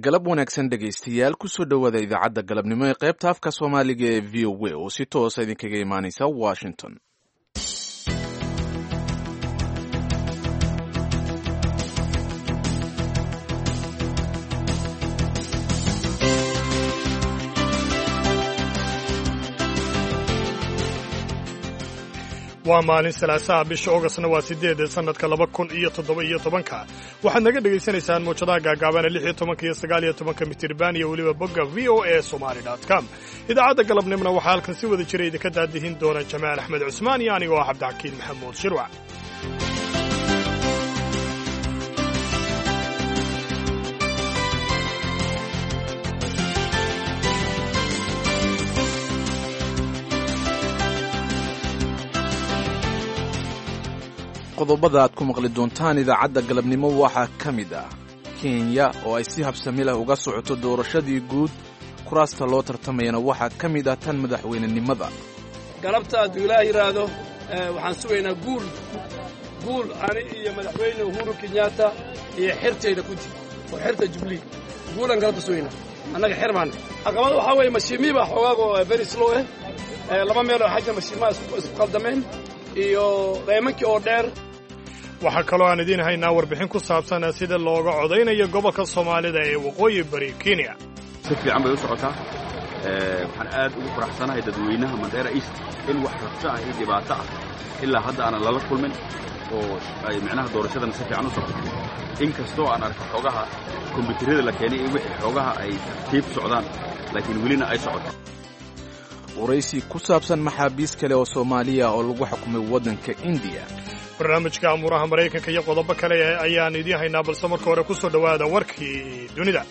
galab wanaagsan dhegaystayaal kusoo dhowaada idaacadda galabnimo ee qaybta afka soomaaliga ee v o a oo si toosa idinkaga imaanaysa washington. waa maalin salaasaha bisha ogostna waa 8 sanadka 2017 waxaad naga dhegaysanaysaan mawjadaha gaagaaban 16 iyo 19 mitirban iyo weliba bogga voasomali.com. idaacadda galabnimona waxaa halkan si wada jira idinka daadihin doona Jamaal Axmed Cusmaan iyo anigoo ah Cabdixakiin Maxamuud Shirwac. qodobada aad ku maqli doontaan idaacadda galabnimo waxaa ka mid ah Kenya oo ay si habsami leh uga socoto doorashadii guud kuraasta loo tartamayana waxaa ka mid ah tan madaxweynenimada. galabta hadduu ilaah yidhaahdo waxaan sugaynaa guul ani iyo madaxweyne Uhuru Kenyatta iyo xirtayda ku jir oo xirta Jubilee guulan galabta sugaynaa annaga xirmaan caqabada waxaa weeye mashiimiba xoogaago very slow laba meel oo xagga mashiimaha isku qaldameen iyo qaymankii oo dheer. waxaa kaloo aan idiin haynaa warbixin ku saabsan sida looga codaynayo gobolka Soomaalida ee waqooyi bari Kenya. si fiican bay u socotaa waxaan aad ugu faraxsanahay dadweynaha Mandera East in wax rabta ah iyo dhibaato ah ilaa hadda aan lala kulmin oo ay macnaha doorashadan si fiican u socoto inkastoo aan arko xogaha kombiyuutarada la keenay iyo wixii xogaha ay tartiib socdaan laakiin welina ay socoto. waraysi ku saabsan maxaabiis kale oo Soomaaliya oo lagu xukumay waddanka India. barnaamijka amuraha Mareykanka iyo qodobo kale ayaan idiin haynaa balse marka hore ku soo dhowaada warkii dunida.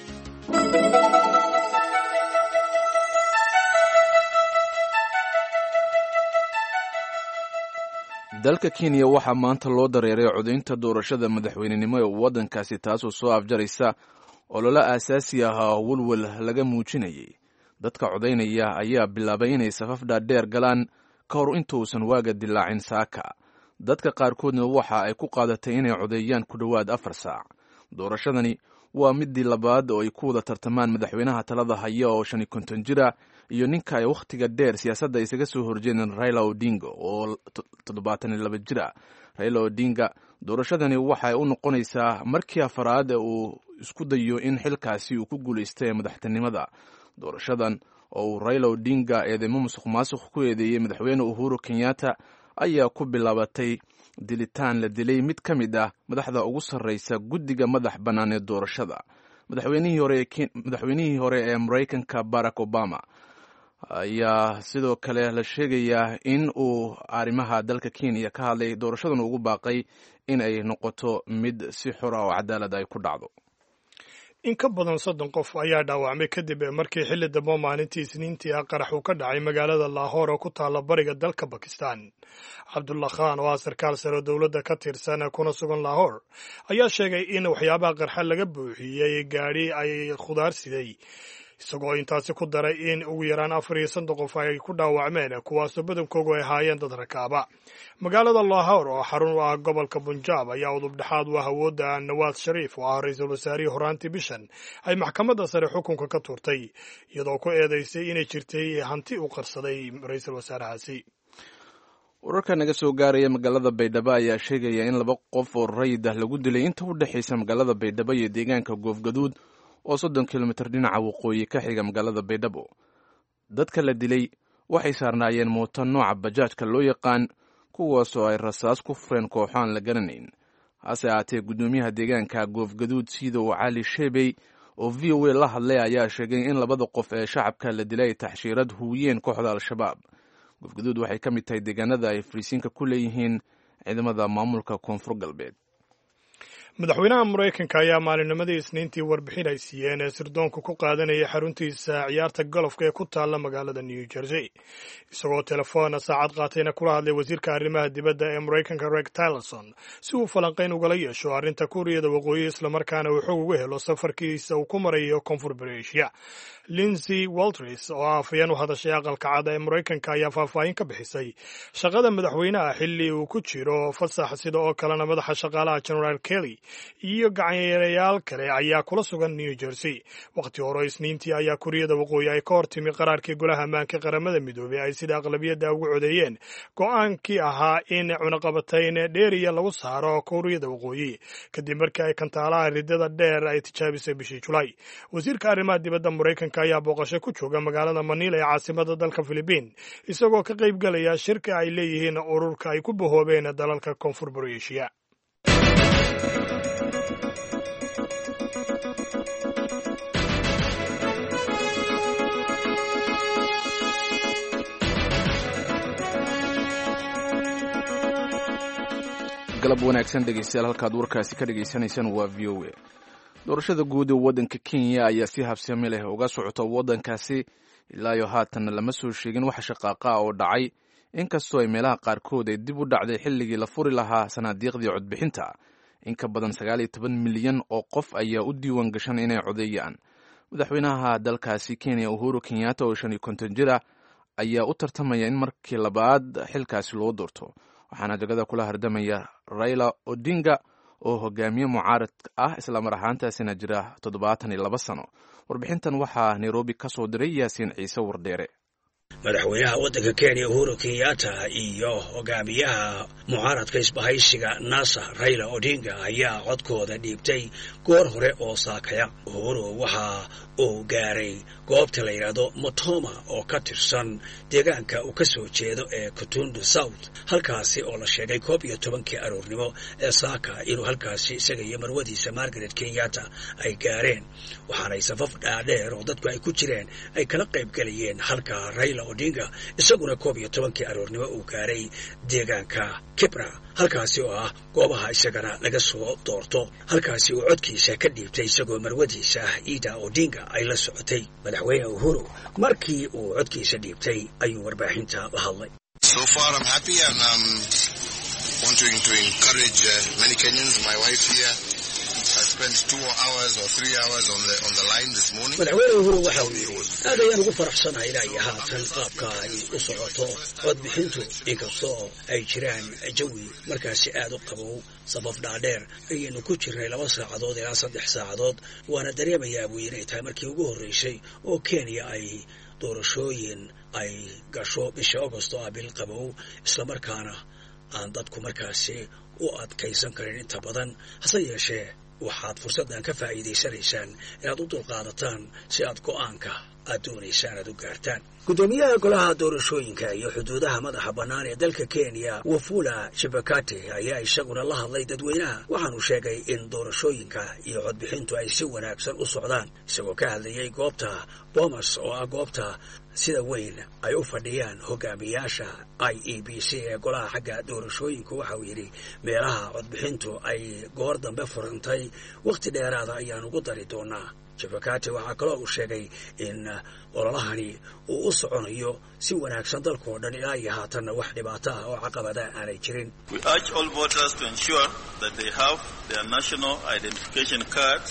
dalka Kenya waxaa maanta loo dareeray codaynta doorashada madaxweynenimo ee waddankaasi taasoo soo afjaraysa olole aasaasi ah oo walwal laga muujinayay. dadka codaynaya ayaa bilaabay inay safaf dhaadheer galaan ka hor intuusan waaga dilaacin saaka. dadka qaarkoodna waxa ay ku qaadatay inay codeeyaan ku dhowaad 4 saac. doorashadani waa midii labaad oo ay ku wada tartamaan madaxweynaha talada haya oo 50 jira iyo ninka ay wakhtiga dheer siyaasadda isaga soo horjeedeen Raila Odinga oo 72 jira. Raila Odinga doorashadani waxay u noqonaysaa markii afraad uu isku dayo in xilkaasi uu ku guuleystay madaxtinimada. doorashadan oo Raila Odinga eedeymo musuqmaasuq ku eedeeyay madaxweyne Uhuru Kenyatta ayaa ku bilaabatay dilitaan la dilay mid ka mid ah madaxda ugu sarreysa guddiga madax bannaan ee doorashada. madaxweynihii hore ee Mareykanka Barack Obama ayaa sidoo kale la sheegayaa in uu arrimaha dalka Kenya ka hadlay doorashadan ugu baaqay in ay noqoto mid si xor ah oo cadaalad ay ku dhacdo. in ka badan 30 qof ayaa dhaawacmay kadib markii xilli dambe maalintii Isniintii qarax uu ka dhacay magaalada Lahore oo ku taala bariga dalka Pakistan. Abdullah Khan oo sarkaal sare dawladda ka tirsan kuna sugan Lahore ayaa sheegay in waxyaabaha qarxa laga buuxiyay gaari ay khudaar siday isagoo intaasi ku daray in ugu yaraan 4 qof ay ku dhaawacmeen kuwaas badankoodu ay haayeen dad rakaaba. magaalada Lahore oo xarun u ah gobolka Punjab ayaa udub dhaxaad u ah awoodda Nawaz Sharif oo ah ra'iisul wasaare horaantii bishan ay maxkamadda sare xukunka ka tuurtay iyadoo ku eedeysay inay jirtay hanti u qarsaday ra'iisul wasaarahaasi. wararka naga soo gaaraya magaalada Baydhabo ayaa sheegaya in 2 qof oo rayid ah lagu dilay inta u dhaxaysa magaalada Baydhabo iyo deegaanka Goofgaduud oo 30 kilomitir dhinaca waqooyi ka xiga magaalada Baydhabo. dadka la dilay waxay saarnaayeen mooto nooca bajaajka loo yaqaan kuwaas oo ay rasaas ku fureen kooxaan la garanayn. hase ahaatee gudoomiyaha deegaanka Goofgaduud Siidow Cali Sheebey oo VOA la hadlay ayaa sheegay in 2 qof ee shacabka la dilay taxshiirad huwiyeen kooxda Al-Shabaab. Goofgaduud waxay ka mid tahay deegaanada ay friisiinka ku leeyihiin ciidamada maamulka koonfur galbeed. madaxweynaha Mareykanka ayaa maalinnimadii Isniintii warbixin ay siiyeen ee sirdoonku ku qaadanayay xaruntiisa ciyaarta golofka ee ku taala magaalada New Jersey isagoo telefoon saacad qaatayna kula hadlay wasiirka arrimaha dibadda ee Mareykanka Rex Tillerson si uu falanqayn ugala yeesho arrinta Kuuriyada Waqooyi isla markaana uu xog uga helo safarkiisa uu ku marayo Koonfur Asia. Lindsay Walters oo afayeen u hadashay aqalka cad ee Mareykanka ayaa faahfaahin ka bixisay shaqada madaxweynaha xilli uu ku jiro fasax sida oo kalena madaxa shaqaalaha General Kelly iyo gacanyareyaal kale ayaa kula sugan New Jersey. Waqti hore Isniintii ayaa Kuuriyada Waqooyi ay ka hortimi qaraarkii Golaha Ammaanka Qaramada Midoobay ay sida aqlabiyadda ugu codeeyeen go'aankii ahaa in cunaqabatayn dheeriya lagu saaro Kuuriyada Waqooyi kadib markii ay kantaalaha ridada dheer ay tijaabisay bishii Julaay. Wasiirka arrimaha dibadda Mareykanka ayaa booqasho ku jooga magaalada Manila ee caasimadda dalka Philippines isagoo ka qayb galaya shirka ay leeyihiin ururka ay ku bahoobeen dalalka Koonfur Bari Aasiya. galab wanaagsan dhegeystayaal halkaad warkaasi ka dhegaysanaysaan waa VOA. doorashada guud ee waddanka Kenya ayaa si habsami leh uga socota waddankaasi ilaa iyo haatan lama soo sheegin wax shaqaaqa oo dhacay inkastoo ay meelaha qaarkood ay dib u dhacday xilligii la furi lahaa sanaadiiqdii codbixinta. in ka badan 19 milyan oo qof ayaa u diiwaan gashan inay codeeyaan. madaxweynaha dalkaasi Kenya Uhuru Kenyatta oo 55 jir ah ayaa u tartamaya in markii labaad xilkaasi loo doorto, waxaana jagada kula hardamaya Raila Odinga oo hogaamiye mucaarad ah isla mar ahaantaasina jira 72 sano. warbixintan waxaa Nairobi ka soo diray Yaasiin Ciise Wardheere. madaxweynaha waddanka Kenya Uhuru Kenyatta iyo hogaamiyaha mucaaradka isbahaysiga NASA Raila Odinga ayaa codkooda dhiibtay goor hore oo saakaya. Uhuru waxa uu gaaray goobta la yiraahdo Motoma oo ka tirsan deegaanka uu ka soo jeedo ee Kutundu South, halkaasi oo la sheegay 11 aroornimo ee saaka inuu halkaasi isaga iyo marwadiisa Margaret Kenyatta ay gaareen, waxaana safaf dhaadheer oo dadku ay ku jireen ay kala qayb galayeen. halka Raila Odinga isaguna 11 aroornimo uu gaaray deegaanka Kibra, halkaasi oo ah goobaha isagana laga soo doorto. halkaasi uu codkiisa ka dhiibtay isagoo marwadiisa Ida Odinga ay la socotay. madaxweyne Uhuru markii uu codkiisa dhiibtay ayuu warbaahinta la hadlay. So far I'm happy and wanting to encourage many Kenyans. My wife here I spent 2 hours or 3 hours on the line this morning. madaxweyne Uhuru waxa uu yiri aad ayaan ugu faraxsanahay ilaa iyo haatan qaabka ay u socoto codbixintu, inkastoo ay jiraan jawi markaasi aad u qabow. sabab dhaadheer ayaynu ku jirnay 2 saacadood ilaa 3 saacadood, waana dareemayaa buu yiri tahay markii ugu horeysay oo Kenya ay doorashooyin ay gasho bisha Agosto bil qabow, isla markaana aan dadku markaasi u adkaysan karin inta badan. hase yeeshee waxaad fursaddan ka faa'iidaysanaysaan inaad u dulqaadataan si aad go'aanka aad doonaysaan aad u gaartaan. gudoomiyaha golaha doorashooyinka iyo xuduudaha madaxa bannaan ee dalka Kenya Wafula Chebukati ayaa isaguna la hadlay dadweynaha, waxaanu sheegay in doorashooyinka iyo codbixintu ay si wanaagsan u socdaan. isagoo ka hadlayay goobta Bomas oo ah goobta sida weyn ay u fadhiyaan hogaamiyaasha IEBC ee golaha xagga doorashooyinka, waxa uu yidhi meelaha codbixintu ay goor dambe furantay waqti dheeraada ayaan ugu dari doonaa. Chebukati waxaa kaloo uu sheegay in ololahani uu u soconayo si wanaagsan dalkoo dhan ilaa iyo haatanna wax dhibaato ah oo caqabada aanay jirin. We urge all voters to ensure that they have their national identification cards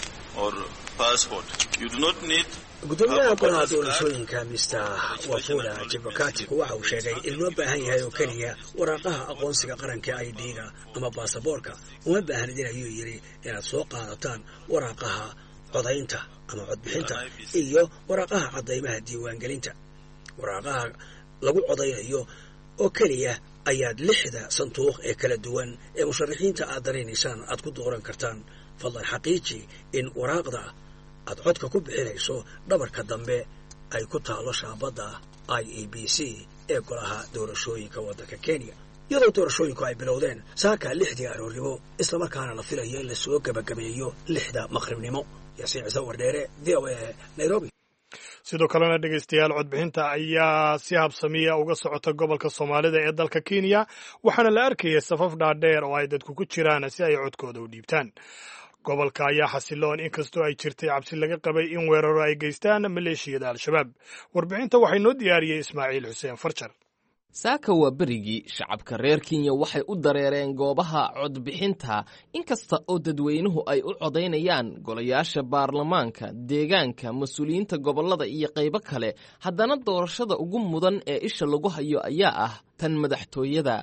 or passport. You do not need gudoomiyaha golaha doorashooyinka Mr. Wafula Chebukati waxa uu sheegay in loo baahan yahay oo kaliya waraaqaha aqoonsiga qaranka ID-ga ama baasaboorka. uma baahnidin ayuu yiri inaad soo qaadataan waraaqaha codaynta ama codbixinta iyo waraaqaha cadaymaha diiwaangelinta. waraaqaha lagu codaynayo oo kaliya ayaad 6 sanduuq ee kala duwan ee musharaxiinta aad dareenaysaan aad ku dooran kartaan. fadlan xaqiiji in waraaqda aad codka ku bixinayso dhabarka dambe ay ku taalo shaabadda IEBC ee golaha doorashooyinka waddanka Kenya. iyadoo doorashooyinku ay bilowdeen saaka 6 aroornimo, isla markaana la filayo in la soo gabagabeeyo 6 maqribnimo. Yaasiin Ciise Wardheere, VOA, Nairobi. sidoo kalena dhegaystayaal codbixinta ayaa si habsamiya uga socota gobolka Soomaalida ee dalka Kenya, waxaana la arkayay safaf dhaadheer oo ay dadku ku jiraan si ay codkooda u dhiibtaan. gobolka ayaa xasiloon inkastoo ay jirtay cabsi laga qabay in weeraro ay geystaan maleeshiyada Al-Shabaab. warbixinta waxay noo diyaariyey Ismaaciil Xuseen Farjar. saaka waa berigii shacabka reer Kenya waxay u dareereen goobaha codbixinta, inkasta oo dadweynuhu ay u codaynayaan golayaasha baarlamaanka, deegaanka, mas-uuliyiinta gobollada iyo qaybo kale. haddana doorashada ugu mudan ee isha lagu hayo ayaa ah tan madaxtooyada.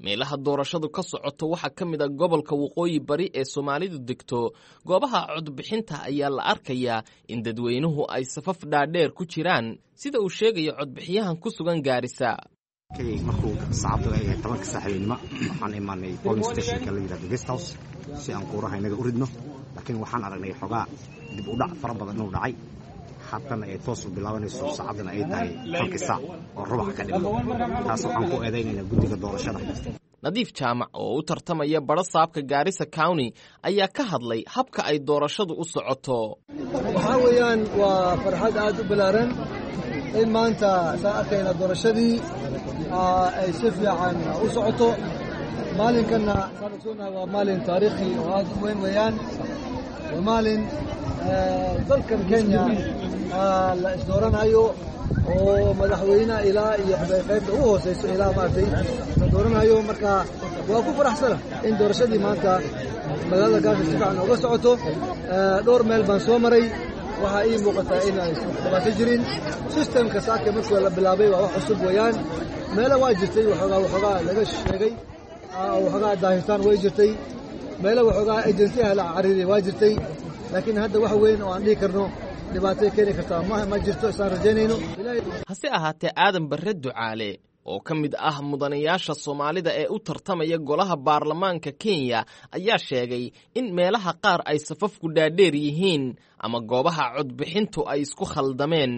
meelaha doorashadu ka socoto waxaa ka mid a gobolka waqooyi bari ee soomaalidu degto goobaha codbixinta ayaa la arkayaa in dadweynuhu ay safaf dhaadheer ku jiraan sida uu sheegayo codbixiyahan ku sugan Gaarisa. markuu saacadu ay 10 saaxiibnimo waxaan imaanay polling stationka la yiraahdo guest house si aan quuraha inaga u ridno laakiin waxaan aragnay xogaa dib u dhac fara badan inuu dhacay haddana ay toos u bilaabanayso saacadana ay tahay 1 saac oo rubax ka dhiman taas waxaan ku eedeynaynaa guddiga doorashada. Nadiif Jaamac oo u tartamaya barasaabka Gaarisa County ayaa ka hadlay habka ay doorashadu u socoto. waxa weeyaan waa farxad aad u balaaran in maanta saakayna doorashadii ay si fiican u socoto. maalinkanna sanadkuna waa maalin taariikhi oo aad u weyn weeyaan. waa maalin dalkan Kenya la isdooranayo oo madaxweynaha ilaa iyo qaybta ugu hooseyso ilaa maartay la dooranayo. marka waa ku faraxsana in doorashadii maanta magaalada Gaarisa si fiican uga socoto. dhowr meel baan soo maray waxaa ii muuqataa in ay dhibaato jirin. systemka saaka markii la bilaabay waa wax cusub weeyaan. meelo waa jirtay waxoogaa laga sheegay waxoogaa daahitaan way jirtay. meelo waxoogaa agensiyaha la cariiray waa jirtay. laakiin hadda wax weyn oo aan dhihi karno dhibaatay keeni kartaa ma jirto isaan rajaynayno. hase ahaatee Aadan Barre Ducaale oo ka mid ah mudanayaasha Soomaalida ee u tartamaya golaha baarlamaanka Kenya ayaa sheegay in meelaha qaar ay safafku dhaadheer yihiin ama goobaha codbixintu ay isku khaldameen.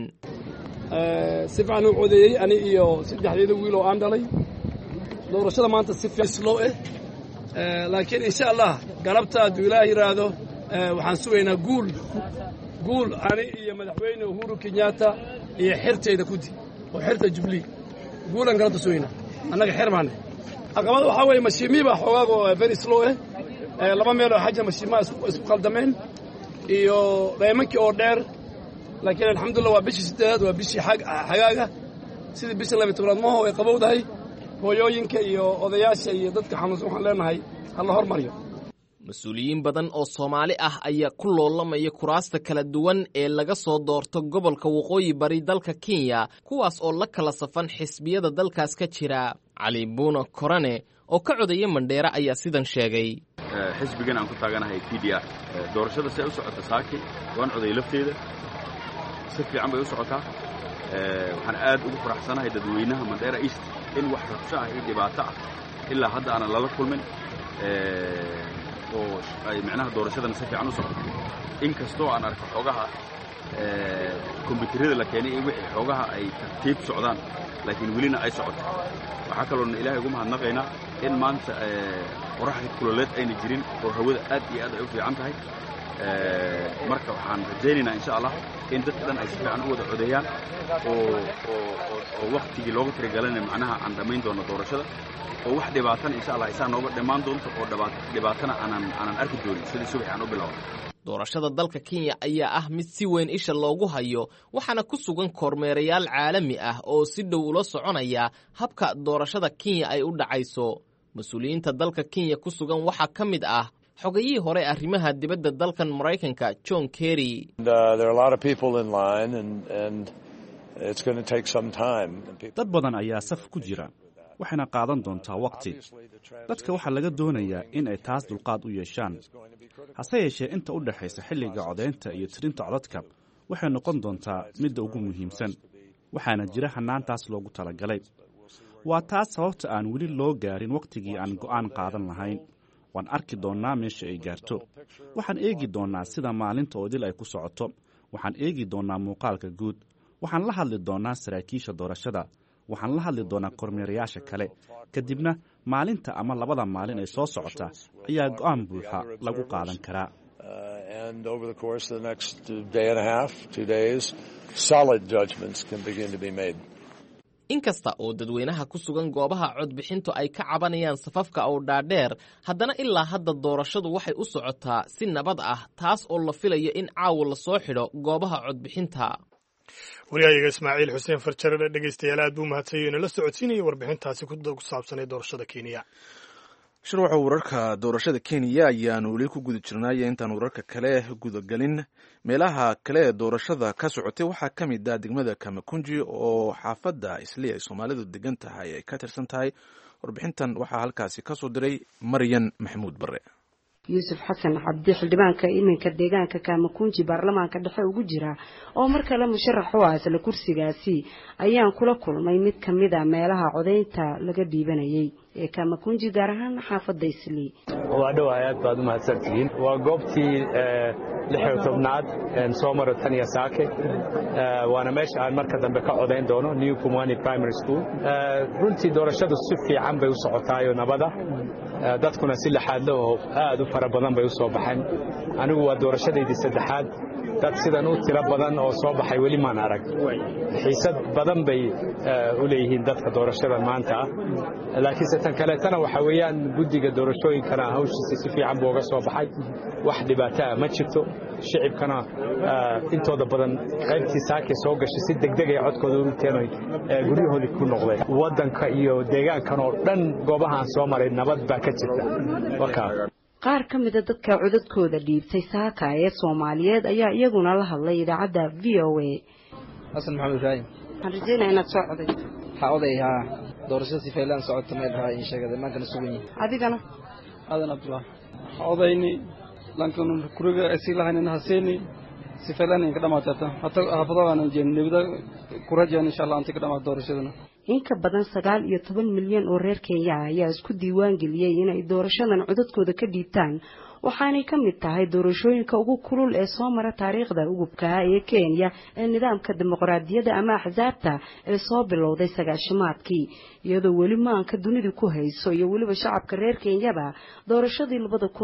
si fiican u codeeyay ani iyo saddexdeeda wiil oo aan dhalay. doorashada maanta si fiican slow laakiin insha Allah galabta hadduu Ilaahay yiraahdo waxaan sugaynaa guul ani iyo madaxweyne Uhuru Kenyatta iyo xirtayda kudi oo xirta Jubilee guulan galabta sugayna annaga xirmaane. caqabada waxaa weeye mashiimiba xogaago very slow laba meel oo xaja mashiimaa isku qaldameen iyo qaymankii oo dheer. laakiin alxamdulillah waa bishii 8 waa bishii xagaaga sidii bishii 12 maaho ay qabowdahay. hooyooyinka iyo odayaasha iyo dadka xanuunsan waxaan leenahay hal hormariyo. mas-uuliyiin badan oo Soomaali ah ayaa ku loolamaya kuraasta kala duwan ee laga soo doorto gobolka waqooyi bari dalka Kenya kuwaas oo la kala safan xisbiyada dalkaas ka jira. Cali Buuna Korane oo ka codaya Mandheera ayaa sidan sheegay. xisbigan aan ku taaganahay PDR doorashada si ay u socoto saaki waan coday lafteeda si fiican bay u socotaa. waxaan aad ugu faraxsanahay dadweynaha Mandheera East in wax rabsho ah iyo dhibaato ah ilaa hadda aan lala kulmin oo ay macnaha doorashadana si fiican u socoto. inkastoo aan arko xogaha kombiyuutarada la keenay wixii xogaha ay tartiib socdaan laakiin welina ay socoto. waxaa kaloo Ilaahay ugu mahadnaqaynaa in maanta qoraxda kululeed ayna jirin oo hawada aad iyo aad ay u fiican tahay. marka waxaan rajaynaynaa insha Allah in dadka dhan ay si fiican u wada codeeyaan oo waqtigii loogu talagalay macnaha aan dhamayn doono doorashada oo wax dhibaatana insha Allah aysan nooga dhamaan doonto oo dhibaatana aanan arki doonin sidii subax aan u bilaabo. doorashada dalka Kenya ayaa ah mid si weyn isha loogu hayo waxaana ku sugan kormeerayaal caalami ah oo si dhow ula soconaya habka doorashada Kenya ay u dhacayso. mas-uuliyiinta dalka Kenya ku sugan waxaa ka mid ah xogayihii hore arrimaha dibadda dalkan Mareykanka John Kerry. dad badan ayaa saf ku jira waxayna qaadan doontaa waqti. dadka waxaa laga doonayaa in ay taas dulqaad u yeeshaan. hase yeeshee inta u dhaxaysa xilliga codeynta iyo tirinta codadka waxay noqon doontaa midda ugu muhiimsan waxaana jira hanaantaas loogu talagalay. waa taas sababta aan weli loo gaarin waqtigii aan go'aan qaadan lahayn. waan arki doonnaa meesha ay gaarto. waxaan eegi doonnaa sida maalinta oo dil ay ku socoto. waxaan eegi doonnaa muuqaalka guud. waxaan la hadli doonnaa saraakiisha doorashada. waxaan la hadli doonnaa kormeerayaasha kale. kadibna maalinta ama labada maalin ay soo socota ayaa go'aan buuxa lagu qaadan karaa. inkasta oo dadweynaha ku sugan goobaha codbixintu ay ka cabanayaan safafka oo dhaadheer haddana ilaa hadda doorashadu waxay u socotaa si nabad ah taas oo la filayo in caawa la soo xidho goobaha codbixinta. wariyahayaga Ismaaciil Xuseen Farjare dhegeystayaal aad buu mahadsanyahay inuu la socodsiinayay warbixintaasi ku saabsanay doorashada Kenya. shirwaxa wararka doorashada Kenya ayaan weli ku guda jirnay intaan wararka kale gudagalin. meelaha kale ee doorashada ka socotay waxaa ka mid ah degmada Kamakunji oo xaafadda Islii ay Soomaalidu degan tahay ay ka tirsan tahay warbixintan waxaa halkaasi ka soo diray maryan maxamuud bare. yuusuf xasan cabdi xildhibaanka iminka deegaanka Kamakunji baarlamaanka dhexe ugu jira oo mar kale musharax u ah isla kursigaasi ayaan kula kulmay mid kamid ah meelaha codeynta laga dhiibanayay ee Kamakunji gaar ahaan xaafadda Islii. waa dhawaad baad u mahadsantihiin. waa goobtii 16aad soo maray Tanya Saake waana meesha aan marka dambe ka codeyn doono New Pumwani Primary School. runtii doorashadu si fiican bay u socotaay oo nabada dadkuna si laxaad leh oo aad u fara badan bay u soo baxeen. anigu waa doorashadeedii saddexaad dad sidan u tiro badan oo soo baxay weli maan arag. xiisad badan bay u leeyihiin dadka doorashada maanta laakiin tan kale tan waxa weeyaan guddiga doorashooyinkana hawshiisa si fiican buu uga soo baxay. wax dhibaato ah ma jirto. shicibkana intooda badan qaybtii Saake soo gashay si degdeg ah codkooda u keenay guryahoodii ku noqday. wadanka iyo deegaankan oo dhan goobahan soo maray nabad baa ka jirta. qaar ka mid ah dadka codadkooda dhiibtay Saaka ee Soomaaliyeed ayaa iyaguna la hadlay idaacadda VOA. Hasan Maxamed Ibrahim. waxaan rajaynayaa inaad soo codayso. waxaa odayaa doorashada si fiican socota meel raay in sheegada maanta sugan yahay. adigana adan Abdullah odayni lankan kuriga si lahayn haseeni si fiican in ka dhamaatata hata hafadana nibada ku rajaan insha Allah inta ka dhamaad doorashadana. in ka badan 19 milyan oo reer Kenya ayaa isku diiwaan geliyay inay doorashadan codadkooda ka dhiibtaan waxaanay ka mid tahay doorashooyinka ugu kulul ee soo mara taariikhda ugubka ee Kenya ee nidaamka dimuqraadiyadda ama axzaabta ee soo bilowday 90maadkii iyadoo weli maanka dunidu ku hayso iyo weliba shacabka reer Kenyaba doorashadii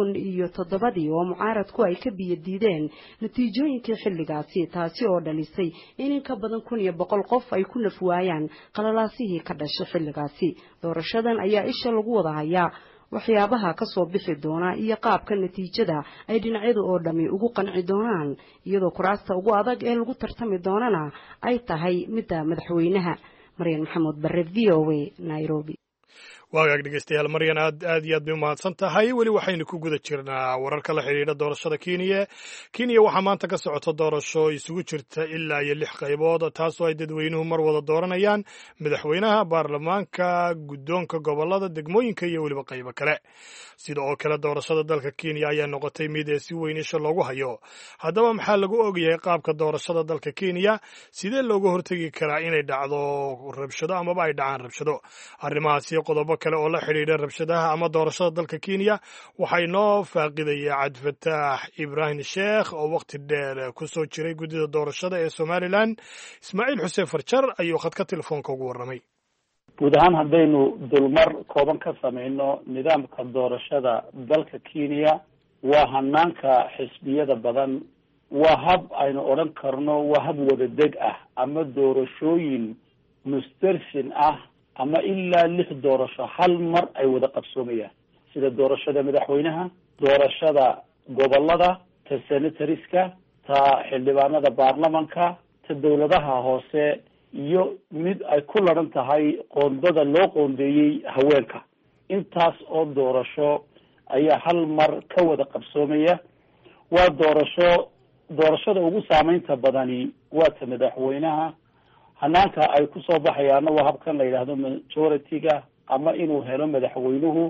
2007 oo mucaaradku ay ka biyadiideen natiijooyinkii xilligaasi taasi oo dhalisay in ka badan 100 qof ay ku nafwaayaan qalalaasihii ka dhashay xilligaasi. doorashadan ayaa isha lagu wada hayaa waxyaabaha ka soo bixi doona iyo qaabka natiijada ay dhinacyadu oo dhami ugu qanci doonaan iyadoo kuraasta ugu adag ee lagu tartami doonana ay tahay midda madaxweynaha. Maryan Maxamuud Bare, VOA, Nairobi. waagaag dhegeystayaal maryan aad iyo aad bay umahadsan tahay. weli waxaynu ku guda jirnaa wararka la xidhiidha doorashada Kenya. waxaa maanta ka socota doorasho isugu jirta ilaa iyo 6 qaybood taasoo ay dadweynuhu mar wada dooranayaan madaxweynaha, baarlamaanka, guddoonka gobolada, degmooyinka iyo weliba qaybo kale. sida oo kale doorashada dalka Kenya ayaa noqotay mid si weyn isha loogu hayo. haddaba maxaa lagu ogyahay qaabka doorashada dalka Kenya? sidee looga hortagi karaa inay dhacdo rabshado amaba ay dhacaan rabshado? arrimahaasi qodobo kale oo la xiriira rabshadaha ama doorashada dalka Kenya waxay noo faaqidaya Cabdifataax Ibrahim Sheekh oo waqti dheer ku soo jiray guddida doorashada ee Somaliland. Ismaaciil Xuseen Farjar ayuu khadka telefoonka ugu warramay. guud ahaan haddaynu dulmar kooban ka samayno nidaamka doorashada dalka Kenya waa hanaanka xisbiyada badan. waa hab aynu odhan karno waa hab wada deg ah ama doorashooyin mustarsin ah ama ilaa 6 doorasho hal mar ay wada qabsoomayaan sida doorashada madaxweynaha, doorashada gobolada, ta senatoriska, ta xildhibaanada baarlamanka, ta dawladaha hoose iyo mid ay ku laran tahay qoondada loo qoondeeyey haweenka. intaas oo doorasho ayaa hal mar ka wada qabsoomaya. waa doorashada ugu saameynta badani waa ta madaxweynaha. hanaanka ay ku soo baxayaana waa habkan la yidhaahdo majority-ga ama inuu helo madaxweynuhu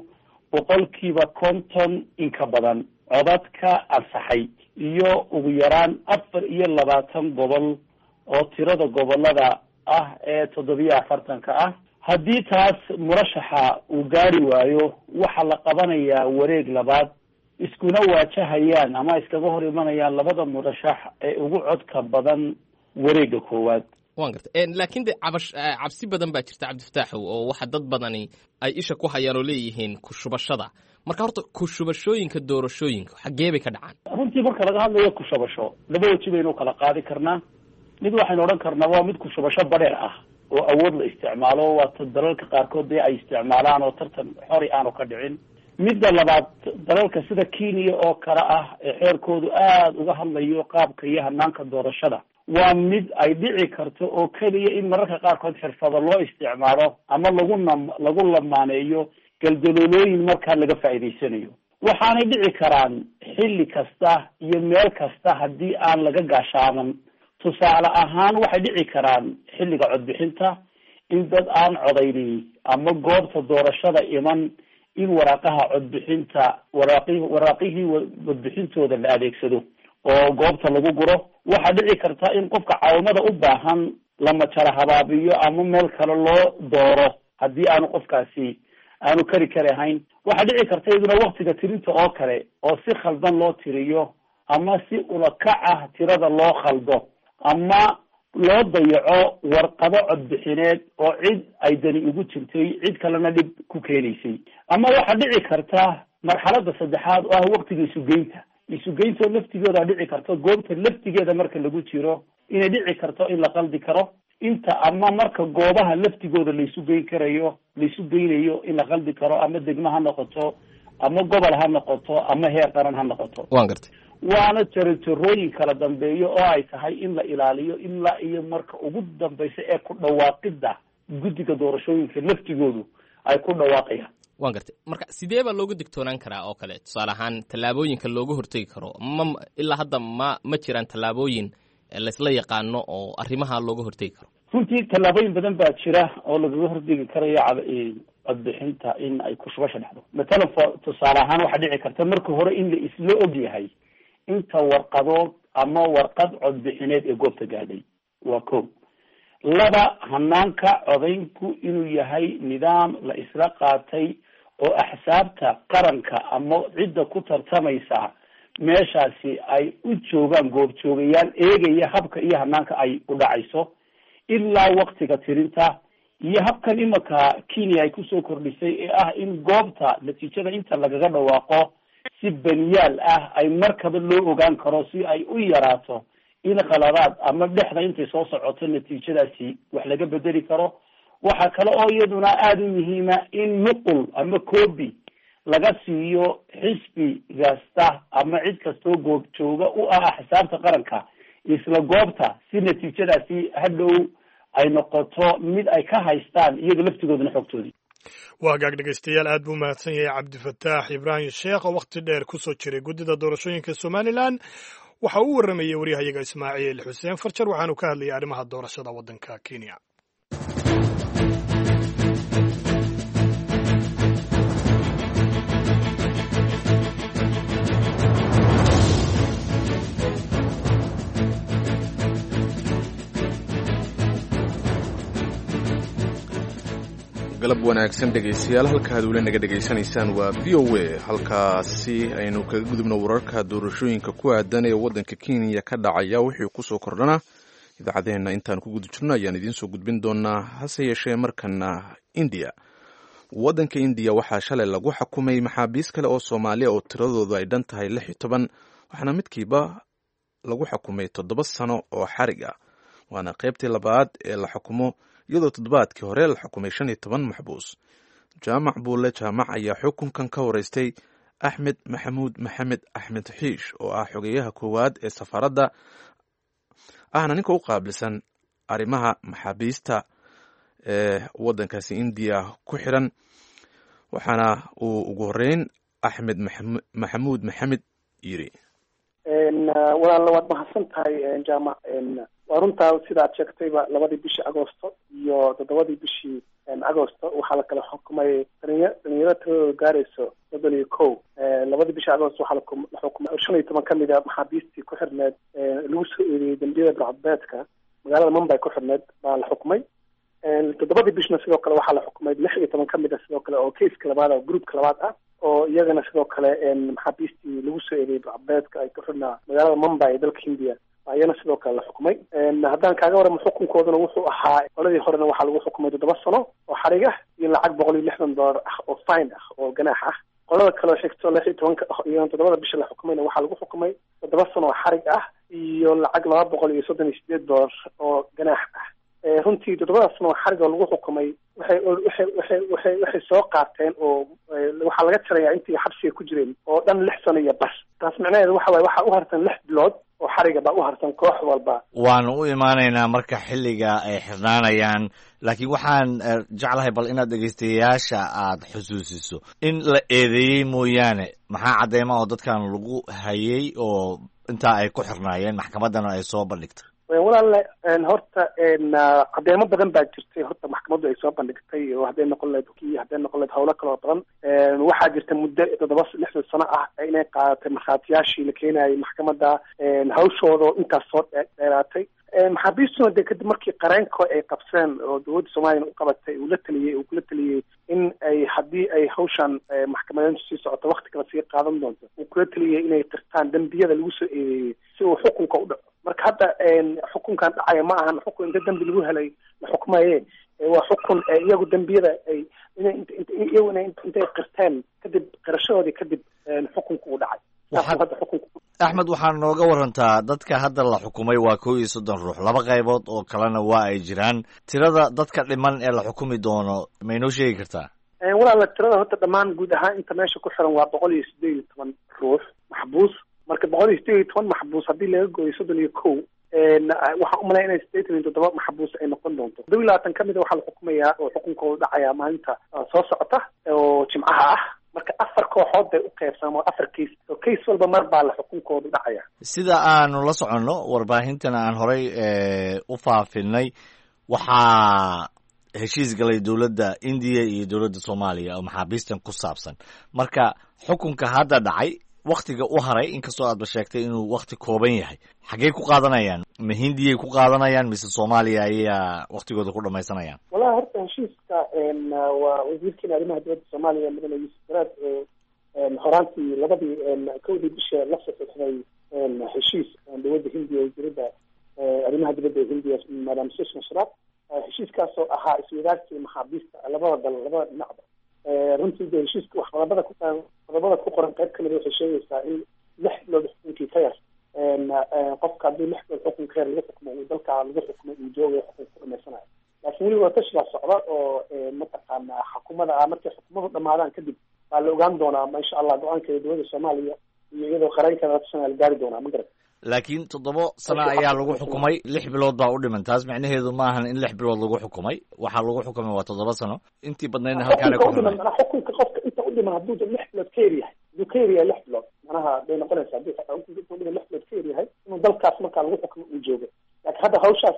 50% in ka badan codadka ansaxay iyo ugu yaraan 24 gobol oo tirada gobolada ah ee 47 ah. haddii taas murashaxa uu gaari waayo waxaa la qabanayaa wareeg labaad iskuna waajahayaan ama iskaga hor imanayaan labada murashax ee ugu codka badan wareegga koowaad. waan gartay laakiin cabsi badan baa jirta Cabdifataax oo waxa dad badani ay isha ku hayaan oo leeyihiin ku shubashada. marka horta ku shubashooyinka doorashooyinka xagee bay ka dhacaan? runtii marka laga hadlayo ku shubasho laba waji baynu kala qaadi karnaa. mid waxaynu odhan karnaa waa mid ku shubasho badheer ah oo awood la isticmaalo waa dalalka qaarkood ay isticmaalaan oo tartan xori aanu ka dhicin. midda labaad dalalka sida Kenya oo kale ah ee xeerkoodu aad uga hadlayo qaabka iyo hanaanka doorashada waa mid ay dhici karto oo kaliya in mararka qaarkood xirfado loo isticmaalo ama lagu lamaaneeyo galdaloolooyin markaa laga faa'iidaysanayo. waxaanay dhici karaan xilli kasta iyo meel kasta haddii aan laga gaashaaman. tusaale ahaan waxay dhici karaan xilliga codbixinta in dad aan codaynin ama goobta doorashada iman in waraaqaha codbixinta waraaqihii codbixintooda la adeegsado oo goobta lagu guro. waxaa dhici karta in qofka caawimada u baahan lama jara habaabiyo ama meel kale loo dooro haddii aanu qofkaasi aanu kari ahayn. waxaa dhici karta iyaduna waktiga tirinta oo kale oo si khaldan loo tiriyo ama si ulakac ah tirada loo khaldo ama loo dayaco warqado codbixineed oo cid ay dani ugu jirtay cid kalena dhib ku keenaysay. ama waxaa dhici karta marxalada saddexaad oo ah waktiga isugeynta laftigooda dhici karto goobta laftigeeda marka lagu jiro inay dhici karto in la qaldi karo inta ama marka goobaha laftigooda laisu geynayo in la qaldi karo ama degmo ha noqoto ama gobol ha noqoto ama heer qaran ha noqoto. waan gartay. waana jarojorooyin kala dambeeyo oo ay tahay in la ilaaliyo ilaa iyo marka ugu dambeysa ee ku dhawaaqida guddiga doorashooyinka laftigoodu ay ku dhawaaqayaan. waan gartay. marka sidee baa looga digtoonaan karaa oo kale tusaale ahaan tallaabooyinka looga hortegi karo ilaa hadda ma jiraan tallaabooyin laysla yaqaano oo arrimaha looga hortegi karo? runtii tallaabooyin badan baa jira oo lagaga hortegi karayo codbixinta in ay ku shubasha dhacdo. matalan tusaale ahaan waxaa dhici karta marka hore in la isla og yahay inta warqadood ama warqad codbixineed ee goobta gaadhay. waa ko. laba, hanaanka codaynku inuu yahay nidaam la isla qaatay oo axsaabta qaranka ama cidda ku tartamaysa meeshaasi ay u joogaan goobjoogayaal eegaya habka iyo hanaanka ay u dhacayso ilaa waktiga tirinta. iyo habkan imika Kenya ay kusoo kordhisay ee ah in goobta natiijada inta lagaga dhawaaqo si baniyaal ah ay markaba loo ogaan karo si ay u yaraato in qaladaad ama dhexda intay soo socoto natiijadaasi wax laga bedeli karo. waxaa kale oo iyaduna aada u muhiima in nuqul ama copy laga siiyo xisbi kasta ama cid kastoo goob jooga u ah xisaabta qaranka isla goobta si natiijadaasi hadhow ay noqoto mid ay ka haystaan iyaga laftigoodana xogtoodii. waa hagaag dhegeystayaal aad buu mahadsan yahay cabdifataax ibraahim sheekh oo wakhti dheer kusoo jiray guddida doorashooyinka somalilan. waxa uu waramayay waryahayaga ismaaciil xuseen farjar waxaanu ka hadlayay arrimaha doorashada waddanka Kenya. galab wanaagsan dhegaystayaal halkaad weli naga dhegaysanaysaan waa v o a. halkaasi aynu kaga gudubno wararka doorashooyinka ku aadan ee waddanka Kenya ka dhacaya wixii kusoo kordhana idaacadeenna intaan ku guda jirno ayaan idiin soo gudbin doonaa. hase yeeshee markana India. waddanka India waxaa shalay lagu xukumay maxaabiis kale oo Soomaaliya oo tiradoodu ay dhan tahay 16 waxaana midkiiba lagu xukumay 7 sano oo xarig ah. waana qaybtii labaad ee la xukumo iyadoo toddobaadkii hore la xukumay 15 maxbuus. jaamac buule jaamac ayaa xukunkan ka wareystay axmed maxamuud maxamed axmed xiish oo ah xogeyaha koowaad ee safaaradda ahna ninka u qaabilsan arrimaha maxaabiista ee waddankaasi India ku xiran. waxaana uu ugu horeyn axmed maxamuud maxamed yiri walaal waad mahadsan tahay jaamac. waa runtaa sidaad sheegtayba 2 bishii Agoosto iyo 7 bishii Agoosto waxaa la kala xukumay dhalinyaro tiradooda gaarayso 71. 2 bishii Agoosto waxaa la xukumay 15 ka mid ah maxaabiistii ku xirneed lagu soo eedeeyay dambiyada burcadbeedka magaalada Mumbai ku xirneed baa la xukumay. 7 bishna sidoo kale waxaa la xukumay 16 ka mid ah sidoo kale oo case-ka labaad oo groupka labaad ah oo iyagana sidoo kale maxaabiistii lagu soo eedeeyay burcadbeedka ay ku xirnaa magaalada Mumbai ee dalka India ayana sidoo kale la xukumay. haddaan kaaga waramo xukunkooduna wuxuu ahaa qoladii horena waxaa lagu xukumay 7 sano oo xarig ah iyo lacag $160 ah oo fine ah oo ganaax ah. qolada kale oo xigto 16 iyo 7 bisha la xukumayna waxaa lagu xukumay 7 sano oo xarig ah iyo lacag $238 oo ganaax ah. runtii 7 sano oo xarig oo lagu xukumay waxay soo qaateen oo waxaa laga tirayaa intii xabsiga ku jireen oo dhan 6 sano iyo bas. taas macnaheedu waxa waaye waxaa u harsan 6 bilood oo xariga baa u harsan koox walba. waanu u imaanaynaa marka xilliga ay xirnaanayaan laakiin waxaan jeclahay bal inaad dhegaystayaasha aad xusuusiso in la eedeeyey mooyaane maxaa cadeyma oo dadkan lagu hayay oo intaa ay ku xirnaayeen maxkamaddana ay soo bandhigtay. walaale horta cadeemo badan baa jirtay horta maxkamaddu ay soo bandhigtay oo hadday noqon lahayd hadday noqon lahayd howlo kaloo badan waxaa jirta muddo 7-6 sano ah inay qaadatay markhaatiyaashii la keenayay maxkamadda hawshooda intaas soo dheeraatay maxaabiistuna dee kadib markii qareenko ay qabseen oo dowladda soomaaliya u qabatay uu kula taliyey in ay haddii ay hawshan maxkamadeyntu sii socoto wakti kale sii qaadan doonto uu kula taliyey inay qirtaan dembiyada lagu soo eedeeyey si uu xukunka u dhaco marka hadda xukunkan dhacaya ma ahan xukun inta dembi lagu helay la xukmaye waa xukun iyagu dembiyada ay intay qirteen kadib qirashadoodii kadib xukunka u dhacay axmed waxaa nooga warantaa dadka hadda la xukumay waa 31 ruux 2 qaybood oo kalena waa ay jiraan tirada dadka dhiman ee la xukumi doono ma inoo sheegi kartaa walaala tirada horta dhammaan guud ahaan inta meesha ku xiran waa 118 ruux maxbuus marka 118 maxbuus haddii laga gooyo 31 waxaan umalaya inay 87 maxbuus ay noqon doonto 12 ka mid a waxaa la xukumayaa oo xukunkooda dhacaya maalinta soo socota oo jimcaha ah marka 4 kooxood bay u qaybsamaan oo 4 case oo case walba mar baa la xukunkooda dhacaya sida aanu la soconno warbaahintana aan horay u faafinay waxaa heshiis galay dowladda India iyo dowladda Soomaaliya oo maxaabiistan ku saabsan marka xukunka hadda dhacay waqtiga u haray inkastoo aad sheegtay inuu waqti kooban yahay xagee ku qaadanayaan ma Hindiyay ku qaadanayaan mise Soomaaliya ayaa waqtigooda ku dhamaysanayaan wallahi horta heshiiska waa wasiirka arrimaha dibadda Soomaaliya madana Yusuf Garaad horaantii labadii kowdii bisha la saxeexday heshiis dowladda Hindiya iyo dowladda arrimaha dibadda Hindiya madam Sushma Swaraj heshiiskaasoo ahaa iswadaarkii maxaabiista labada dal labada dhinacba runtii de heshiiska wax qodobada ku qoran qayb kamid waxay sheegaysaa in 6 bilood xukunkii ka yar qofka haddii 6 bilood xukunka yar lagu xukumo uu dalka lagu xukumo uu joogayo xukunka ku dhamaysanayo laakiin weli waa tashigaa socda oo mataqaana xukumada markay xukumadu dhamaadaan kadib baa la ogaan doonaa insha allah go-aankeeda dowladda Soomaaliya iyo iyadoo qareenkeeda la gaari doonaa ma garan laakiin 7 sano ayaa lagu xukumay 6 bilood baa u dhiman taas macnaheedu ma ahan in 6 bilood lagu xukumay waxaa lagu xukumay waa 7 sano intii badnaydna halkaan ku xukumay xukunka qofka inta u dhiman hadduu 6 bilood ka yaryahay hadduu ka yaryahay 6 bilood manaha bay noqonaysaa hadduu xukunka u dhiman 6 bilood ka yaryahay inuu dalkaas markaa lagu xukumo uu joogo laakiin hadda hawshaas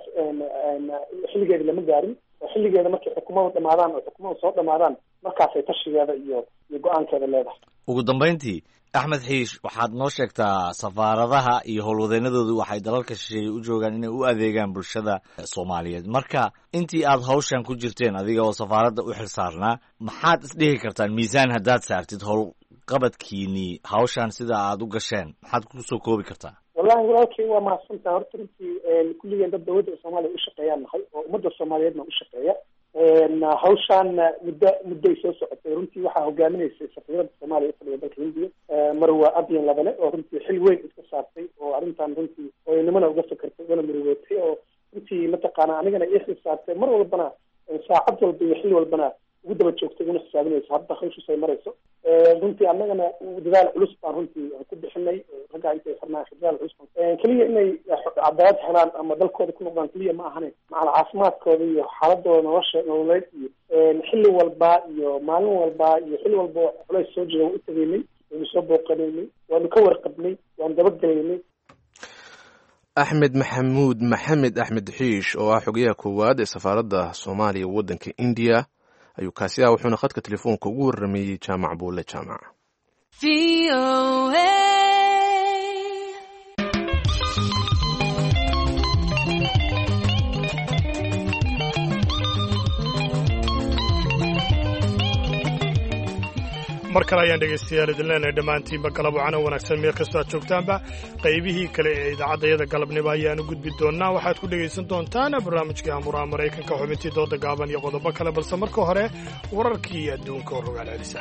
xilligeeda lama gaarin oo xilligeeda markay xukumadu dhamaadaan oo xukumadu soo dhamaadaan markaasay tashigeeda iyo go-aankeeda leedahay ugu dambayntii axmed xiish waxaad noo sheegtaa safaaradaha iyo howlwadeennadoodu waxay dalalka shisheeye u joogaan inay u adeegaan bulshada Soomaaliyeed marka intii aad hawshan ku jirteen adiga oo safaaradda u xilsaarnaa maxaad isdhihi kartaan miisaan haddaad saartid howlqabadkiinii hawshan sida aad u gasheen maxaad ku soo koobi kartaa wallahi walaalkay waa mahadsantaha horta runtii kulligeen dad dowladda Soomaaliya u shaqeeyaan nahay oo ummadda Soomaaliyeedna u shaqeeya hawshan mudday soo socotay runtii waxaa hogaaminaysay safiirada Soomaaliya u fadhiya dalka Hindiya marwa Abyan Labane oo runtii xil weyn iska saartay oo arrintan runtii hooyanimana uga fakartay ugana murweetay oo runtii mataqaana anigana ii xil saartay mar walbana saacad walba iyo xil walbana ugu daba joogtay una xisaabinaysa hadda hawshiis ay marayso runtii annagana dadaal culus baan runtii ku bixinay raggaa intay xirnaa dadaal culus keliya inay cadaalad helaan ama dalkooda ku noqdaan keliya ma ahane macala caafimaadkooda iyo xaaladooda nololeed iyo xilli walba iyo maalin walba iyo xilli walba culays soo jira waan u tegaynay waanu soo booqanaynay waanu ka warqabnay waanu dabagelaynay axmed maxamed axmed xiish oo ah xogayaha koowaad ee safaaradda Soomaaliya waddanka India ayuu kaasi ah wuxuuna khadka telefoonka ugu warrameeyey jaamac buule jaamac mar kale ayaan dhegaystayaal idin leenahay dhammaantiinba galab wacana wanaagsan meel kastoo aad joogtaanba qaybihii kale ee idaacaddayada galabnimo ayaanu gudbi doonnaa waxaad ku dhegaysan doontaan barnaamijkii amuraha maraykanka xubintii dooda gaaban iyo qodobo kale balse marka hore wararkii adduunka oo rogaal celisa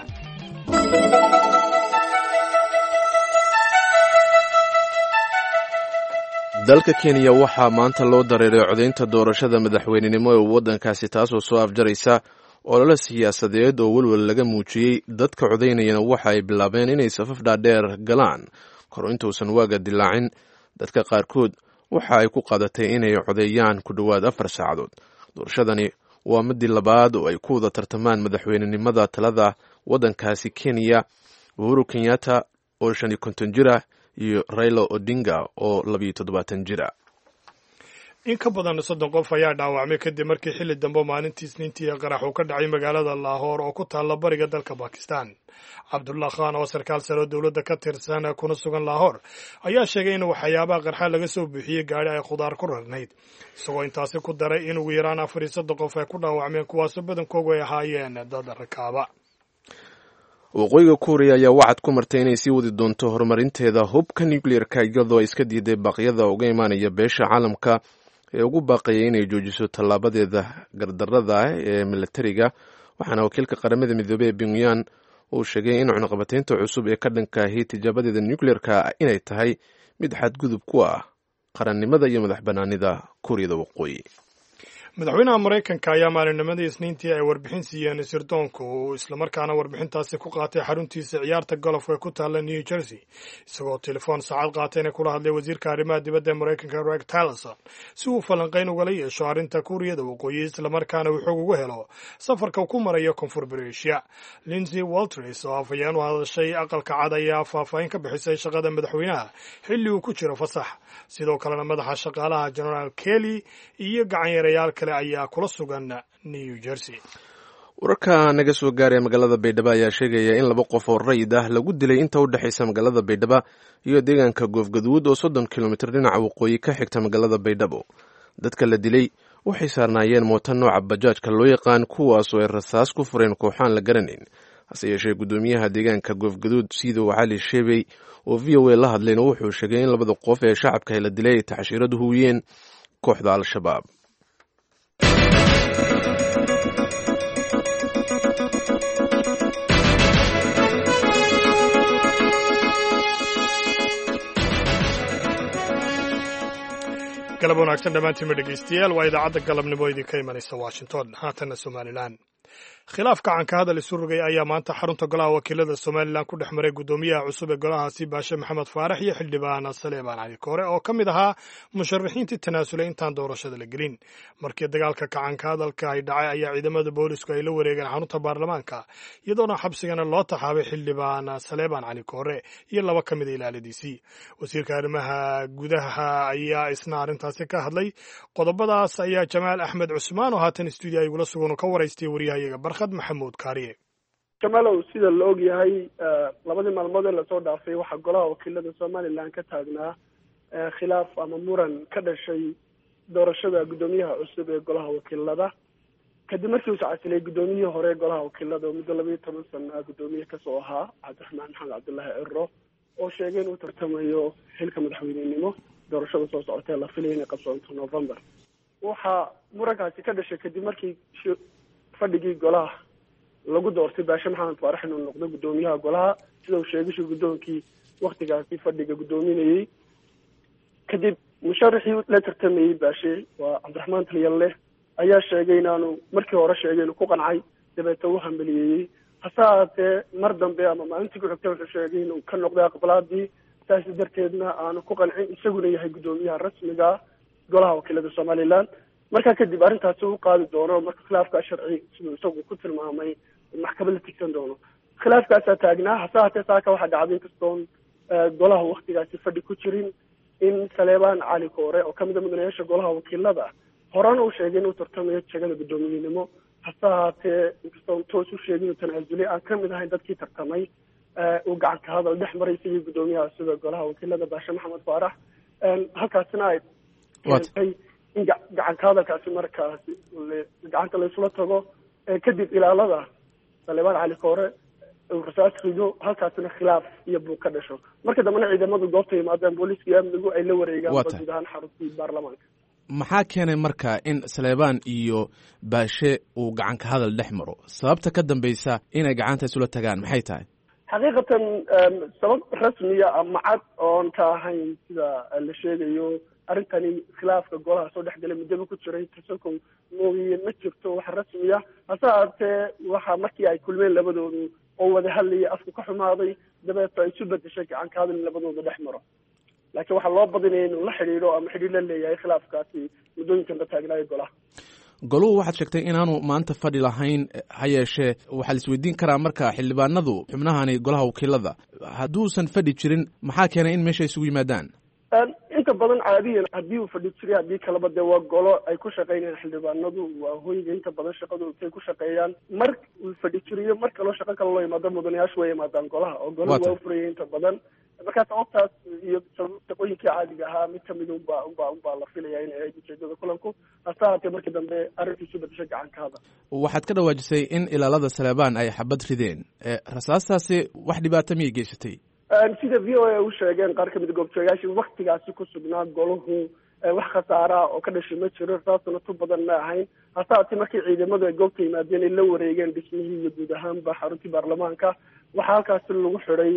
dalka Kenya waxaa maanta loo dareeray codaynta doorashada madaxweynenimo ee waddankaasi taasoo soo afjaraysa olole siyaasadeed oo welwel laga muujiyey dadka codaynayana waxa ay bilaabeen inay safaf dhaadheer galaan kor intuusan waaga dilaacin dadka qaarkood waxa ay ku qaadatay inay codeeyaan ku dhowaad 4 saacadood doorashadani waa midii labaad oo ay ku wada tartamaan madaxweynenimada talada waddankaasi Kenya Uhuru Kenyatta oo 55 jir ah iyo Raila Odinga oo 72 jir ah in ka badan 30 qof ayaa dhaawacmay kadib markii xilli dambe maalintii Isniintii qarax uu ka dhacay magaalada Lahore oo ku taalla bariga dalka Pakistan. Cabdullah Khan oo sarkaal sare dowladda ka tirsan kuna sugan Lahore ayaa sheegay in waxyaabaha qarxa laga soo bixiyay gaari ay khudaar ku rarnayd, isagoo intaasi ku daray in ugu yaraan 40 qof ay ku dhaawacmeen kuwaas badankoodu ay ahaayeen dad rakaaba. waqooyiga Kuuriya ayaa wacad ku martay inay sii wadi doonto horumarinteeda hubka nuclear-ka iyadoo ay iska diiday baaqyada uga imaanaya beesha caalamka ee ugu baaqayay inay joojiso tallaabadeeda gardarrada ah ee militariga, waxaana wakiilka qaramada midoobay ee Pyongyang uu sheegay in cunaqabataynta cusub ee ka dhanka ahi tijaabadeeda nuclear-ka inay tahay mid xadgudub ku ah qarannimada iyo madax bannaanida Kuuriyada Waqooyi. madaxweynaha Mareykanka ayaa maalinnimadii Isniintii ay warbixin siiyeen sirdoonku isla markaana warbixintaasi ku qaatay xaruntiisa ciyaarta golf ee ku taalla New Jersey, isagoo telefoon saacad qaatayna kula hadlay wasiirka arrimaha dibadda ee Mareykanka Rex Tillerson si uu falanqayn ugala yeesho arrinta Kuuriyada Waqooyi isla markaana uu xog uga helo safarka ku maraya Koonfur Asia. Lindsey Walters oo afhayeen u hadashay aqalka cad ayaa faahfaahin ka bixisay shaqada madaxweynaha xilli uu ku jiro fasax, sidoo kalena madaxa shaqaalaha General Kelly iyo gacan-yarayaal ayaa kula sugan New Jersey. wararka naga soo gaaray magaalada Baydhabo ayaa sheegaya in 2 qof oo rayid ah lagu dilay inta u dhaxaysa magaalada Baydhabo iyo deegaanka Goofgaduud oo 30 kilomitir dhinaca waqooyi ka xigta magaalada Baydhabo. dadka la dilay waxay saarnaayeen mooto nooca bajaajka loo yaqaan, kuwaas oo ay rasaas ku fureen kooxaan la garanayn. hase yeeshee gudoomiyaha deegaanka Goofgaduud Siido Cali Sheebey oo VOA la hadlayna wuxuu sheegay in 2 qof ee shacabka la dilay ay taxshiiradu huwiyeen kooxda Al-Shabaab. galab wanaagsan dhammaantiin dhegeystayaal, waa idaacadda galabnimo idinka imanaysa Washington. haatana Somaliland. khilaafka canka hadal isu rogay ayaa maanta xarunta golaha wakiilada Somaliland ku dhex maray gudoomiyaha cusub ee golahaasi Baashe Maxamed Faarax iyo xildhibaan Saleebaan Cali Koore oo ka mid ahaa musharaxiintii tanaasulay intaan doorashada la gelin. markii dagaalka canka hadalka ay dhacay ayaa ciidamada boolisku ay la wareegeen xarunta baarlamaanka, iyadoona xabsigana loo taxaabay xildhibaan Saleebaan Cali Koore iyo 2 ka mid ah ilaaladiisii. wasiirka arrimaha gudaha ayaa isna arrintaasi ka hadlay. qodobadaas ayaa Jamaal Axmed Cusmaan oo haatan stuudiyo ay ugula sugan ka waraystay wariyahayaga Barkhad Maxamuud Kaariye. Jamaalow, sida la og yahay 2 maalmood ee lasoo dhaafay waxaa golaha wakiilada Somaliland ka taagnaa khilaaf ama muran ka dhashay doorashada gudoomiyaha cusub ee golaha wakiilada kadib markii uu casilay gudoomiyihii hore ee golaha wakiilada oo muddo 12 sano gudoomiye ka soo ahaa Cabdiraxmaan Maxamed Cabdullaahi Cirro oo sheegay inuu tartamayo xilka madaxweynenimo doorashada soo socotay la filayo inay qabsoonto November. waxaa murankaasi ka dhashay kadib markii fadhigii golaha lagu doortay Baashe Maxamed Faarax inuu noqdo gudoomiyaha golaha sida uu sheegay gudoonkii waqtigaasi fadhiga gudoominayay. kadib musharaxii la tartamayay Baashe waa Cabdiraxmaan Talyalle ayaa sheegay inaanu markii hore sheegay inuu ku qancay, dabeetana uu hambaliyay. hase ahaatee mar dambe ama maalintii ku xigtay wuxuu sheegay inuu ka noqday aqbalaadii, saas darteedna aanu ku qancin isaguna yahay gudoomiyaha rasmiga golaha wakiilada Somaliland. markaa kadib arrintaasi uu qaadi doono marka khilaafka sharci siduu isagu ku tilmaamay maxkamad la tigsan doono. khilaafkaasaa taagnaa. hase ahaatee saaka waxaa dhacday inkastoon golaha waqtigaasi fadhi ku jirin in Saleebaan Cali Koore oo kamid ah mudanayaasha golaha wakiilada horena uu sheegay inuu tartamayo jagada gudoomiyenimo. hase ahaatee inkastoon toos u sheegay inuu tanaasulay aan kamid ahayn dadkii tartamay, uu gacanka hadal dhex maray isagii gudoomiyaha sida golaha wakiilada Baashe Maxamed Faarax. halkaasina ay keentay in gacanka hadalkaasi markaasi gacanta la isula tago, kadib ilaalada Saleebaan Cali Koore uu rasaas rido, halkaasina khilaaf iyo buuq ka dhasho. marka dambena ciidamadu goobta yimaadeen, booliiska iyo amnigu ay la wareegaan guud ahaan xaruntii baarlamaanka. maxaa keenay marka in Saleebaan iyo Baashe uu gacanka hadal dhex maro? sababta ka dambaysa inay gacanta isula tagaan maxay tahay? xaqiiqatan sabab rasmiya ama cad oon ka ahayn sida la sheegayo. arrintani khilaafka golaha soo dhexgalay muddaba ku jiray tasakow moogiye ma jirto wax rasmiya. hase ahaatee waxa markii ay kulmeen labadoodu oo wada hadlayay afku ka xumaaday, dabeetana ay isu bedeshay gacanka hadal in labadooda dhex maro. laakiin waxaa loo badinaya inuu la xidhiidho ama xidhiidh la leeyahay khilaafkaasi muddooyinkan la taagnaayo golaha. goluhu waxaad sheegtay inaanu maanta fadhi lahayn, ha yeeshee waxaa la isweydiin karaa marka xildhibaanadu xubnahani golaha wakiilada hadduusan fadhi jirin maxaa keenay in meesha isugu yimaadaan? inta badan caadiyan haddii uu fadhi jiray haddii kaleba dee waa golo ay ku shaqeynayaan xildhibaanadu waa hoyga inta badan shaqadu ay ku shaqeeyaan mar uu fadhi jiriyo mar kaloo shaqo kale loo imaado mudanayaashu way imaadaan golaha oo golo waa ufuraya inta badan markaa sababtaas iyo shaqooyinkii caadiga ahaa mid kamid unbaa la filaya inay ahayd ujeedada kulanku hase haatee markii dambe arrintiisu bedesho gacankaada. waxaad ka dhawaajisay in ilaalada Saleebaan ay xabad rideen rasaastaasi wax dhibaato miyay geysatay? sida v o a u sheegeen qaar kamid goobjoogayaashii waktigaasi ku sugnaa golahu wax khasaara oo ka dhashay ma jiro rasaasuna tu badan ma ahayn hase haatee markii ciidamadu ay goobta yimaadeen ay la wareegeen dhismihii iyo guud ahaanba xaruntii baarlamaanka waxaa halkaasi lagu xidhay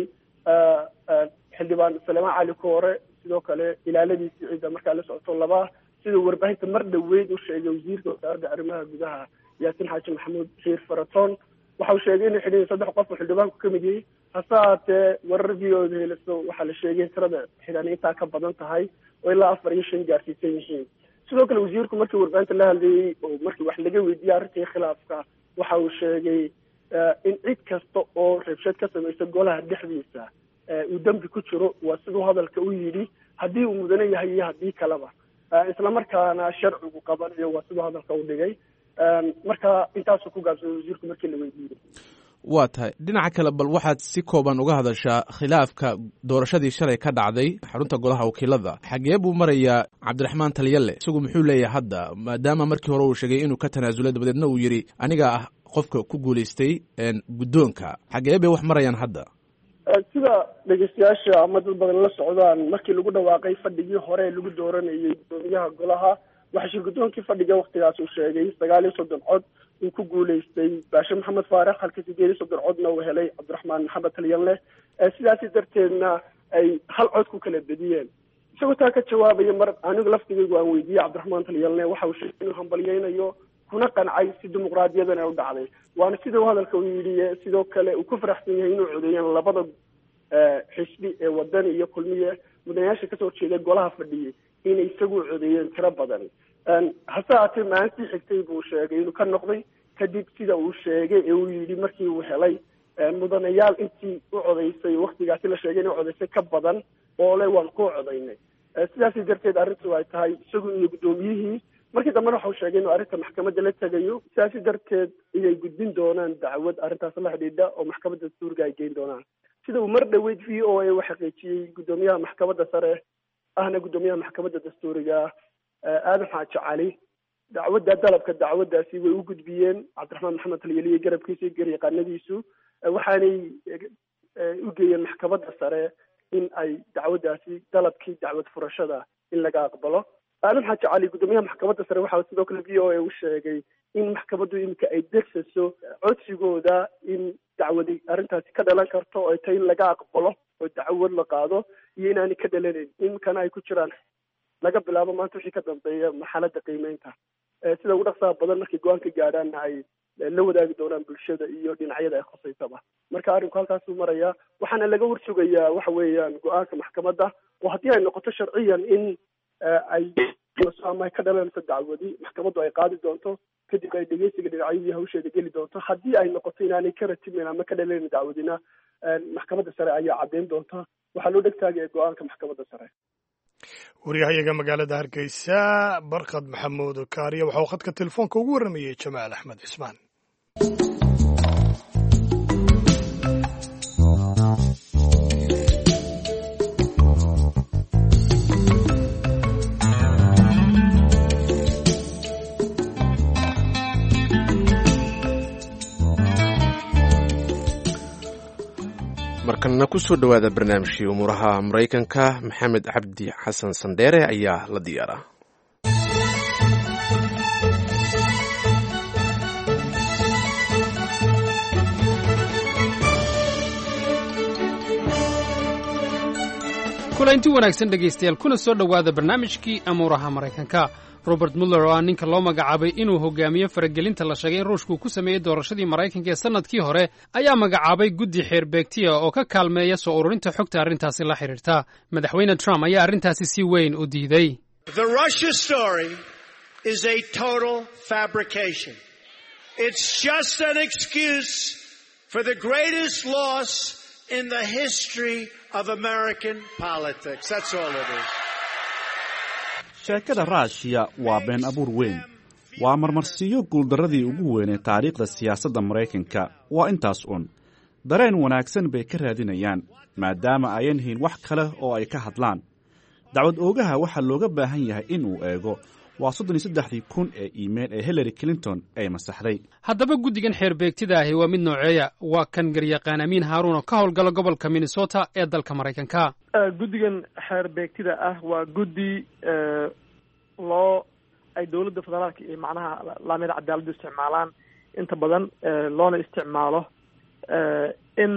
xildhibaan Saleemaan Cali Koore sidoo kale ilaaladiisii ciida markaa la socoto laba sida warbaahinta mar dhaweyd u sheegay wasiirka wasaaradda arrimaha gudaha Yaasin Xaaji Maxamuud Xiir Faraton waxa uu sheegay in xidhiidh 3 qof oo xildhibaanku ka mid yahay hase haatee wararkii heliso waxaa la sheegay tirada xidhiidhinta ka badan tahay oo ilaa 4 iyo 5 gaarsiisan yihiin sidoo kale wasiirku markii warbaahinta la hadlayay oo markii wax laga weydiiyay arrintii khilaafka waxa uu sheegay in cid kasta oo rabshad ka samaysa golaha dhexdiisa uu dambi ku jiro waa siduu hadalka u yidhi haddii uu mudane yahay iyo haddii kaleba isla markaana sharcigu qabanayo waa siduu hadalka u dhigay marka intaasuu ku gaabsaday wasiirku markii la weydiiyey. waa tahay dhinaca kale bal waxaad si kooban uga hadashaa khilaafka doorashadii shalay ka dhacday xarunta golaha wakiilada xagee buu marayaa Cabdiraxmaan Talyalle isagu muxuu leeyahay hadda maadaama markii hore uu sheegay inuu ka tanaasulay dabadeedna uu yidhi aniga ah qofka ku guulaystay guddoonka xagee bay wax marayaan hadda? sida dhegeystayaasha ama dad badan la socdaan markii lagu dhawaaqay fadhigii hore lagu dooranayay gudoomiyaha golaha waxaa shirgudoonkii fadhiga waktigaas uu sheegay 39 cod uu ku guulaystay Baashe Maxamed Faarax halka 38 codna uu helay Cabdiraxmaan Maxamed Talyalle sidaasi darteedna ay hal cod ku kala bediyeen isagoo taa ka jawaabaya mar anigu laftigaygu aan weydiiyey Cabdiraxmaan Talyalle waxa uu sheegay inuu hambalyeynayo kuna qancay si dimuqraadiyadan ay u dhacday waana sida uu hadalka u yidhi sidoo kale uu ku faraxsan yahay inuu codeeyaan labada xisbi ee wadani iyo kulmiye mudanayaasha kasoo jeeda golaha fadhiyay inay isagu codeeyeen tiro badan hase haatee maalintii xigtay buu sheegay inuu ka noqday kadib sida uu sheegay ee uu yidhi markii uu helay mudanayaal intii u codeysay waktigaasi la sheegay inay codeysay ka badan oo le waan ku codeynay sidaasi darteed arrintu ay tahay isagu iyo guddoomiyihii markii dambena waxa uu sheegay inuu arrinta maxkamadda la tegayo sidaasi darteed inay gudbin doonaan dacwad arrintaas la xidhiidha oo maxkamadda dastuuriga ay geyn doonaan sida uu mar dhaweyd v o a u xaqiijiyey gudoomiyaha maxkamadda sare ahna gudoomiyaha maxkamadda dastuuriga aadan xaaji cali dalabka dacwaddaasi way u gudbiyeen Cabdiraxmaan Maxamed Talyalle iyo garabkiisa garyaqaanadiisu waxaanay u geeyeen maxkamadda sare in ay dacwaddaasi dalabkii dacwad furashada in laga aqbalo aadan xaaji cali gudoomiyaha maxkamadda sare waxaa sidoo kale v o a u sheegay in maxkamaddu iminka ay degsaso codsigooda in dacwadi arrintaasi ka dhalan karto oo ay tahay in laga aqbalo oo dacwad la qaado iyo inaanay ka dhalanayn iminkana ay ku jiraan laga bilaabo maanta wixii ka dambeeya marxaladda qiimeynta sida ugu dhaqsaha badan markay go-aanka gaadhaanna ay la wadaagi doonaan bulshada iyo dhinacyada ay khusaysaba marka arrinku halkaasuu marayaa waxaana laga warsugayaa waxa weeyaan go-aanka maxkamadda oo haddii ay noqoto sharciyan in ay ama ay ka dhalanayso dacwadi maxkamaddu ay qaadi doonto kadib ay dhegeysiga dhinacyadii hawsheeda geli doonto haddii ay noqoto inaanay ka ratimin ama ka dhalayn dacwadina maxkamadda sare ayaa caddeyn doonta waxaa loo dhegtaagaya go-aanka maxkamadda sare. wariyahayaga magaalada Hargeysa Barkad Maxamuud Kaariye waxa uu khadka telefoonka ugu waramayay Jamaal Axmed Cismaan. markana ku soo dhowaada barnaamijkii umuuraha maraykanka maxamed cabdi xasan sandheere ayaa la diyaaraa. kulanti wanaagsan dhegaystayaal kuna soo dhowaada barnaamijkii amuuraha maraykanka. robert muller oo ah ninka loo magacaabay inuu hogaamiyo faragelinta la sheegay in ruushku ku sameeyey doorashadii maraykanka ee sannadkii hore ayaa magacaabay guddi xeerbeegtiya oo ka kaalmeeya soo ururinta xogta arrintaasi la xidhiirta. madaxweyne trump ayaa arrintaasi si weyn u diiday. The Russia story is a total fabrication. It's just an excuse for the greatest loss in the history of American politics. That's all it is. sheekada ruushiya waa been abuur weyn waa marmarsiiyo guuldarradii ugu weynee taariikhda siyaasadda maraykanka waa intaas un dareen wanaagsan bay ka raadinayaan maadaama ayan hayn wax kale oo ay ka hadlaan dacwad oogaha waxaa looga baahan yahay inuu eego waa 33,000 ee iimayl ee Hillary Clinton ay masaxday. haddaba guddigan xeerbeegtida ahi waa mid nooceeya waa kan garyaqaan amiin haaruun oo ka howlgala gobolka Minnesota ee dalka Maraykanka. guddigan xeerbeegtida ah waa guddi ay dowladda federaalka iyo macnaha laamida cadaaladda isticmaalaan inta badan loona isticmaalo in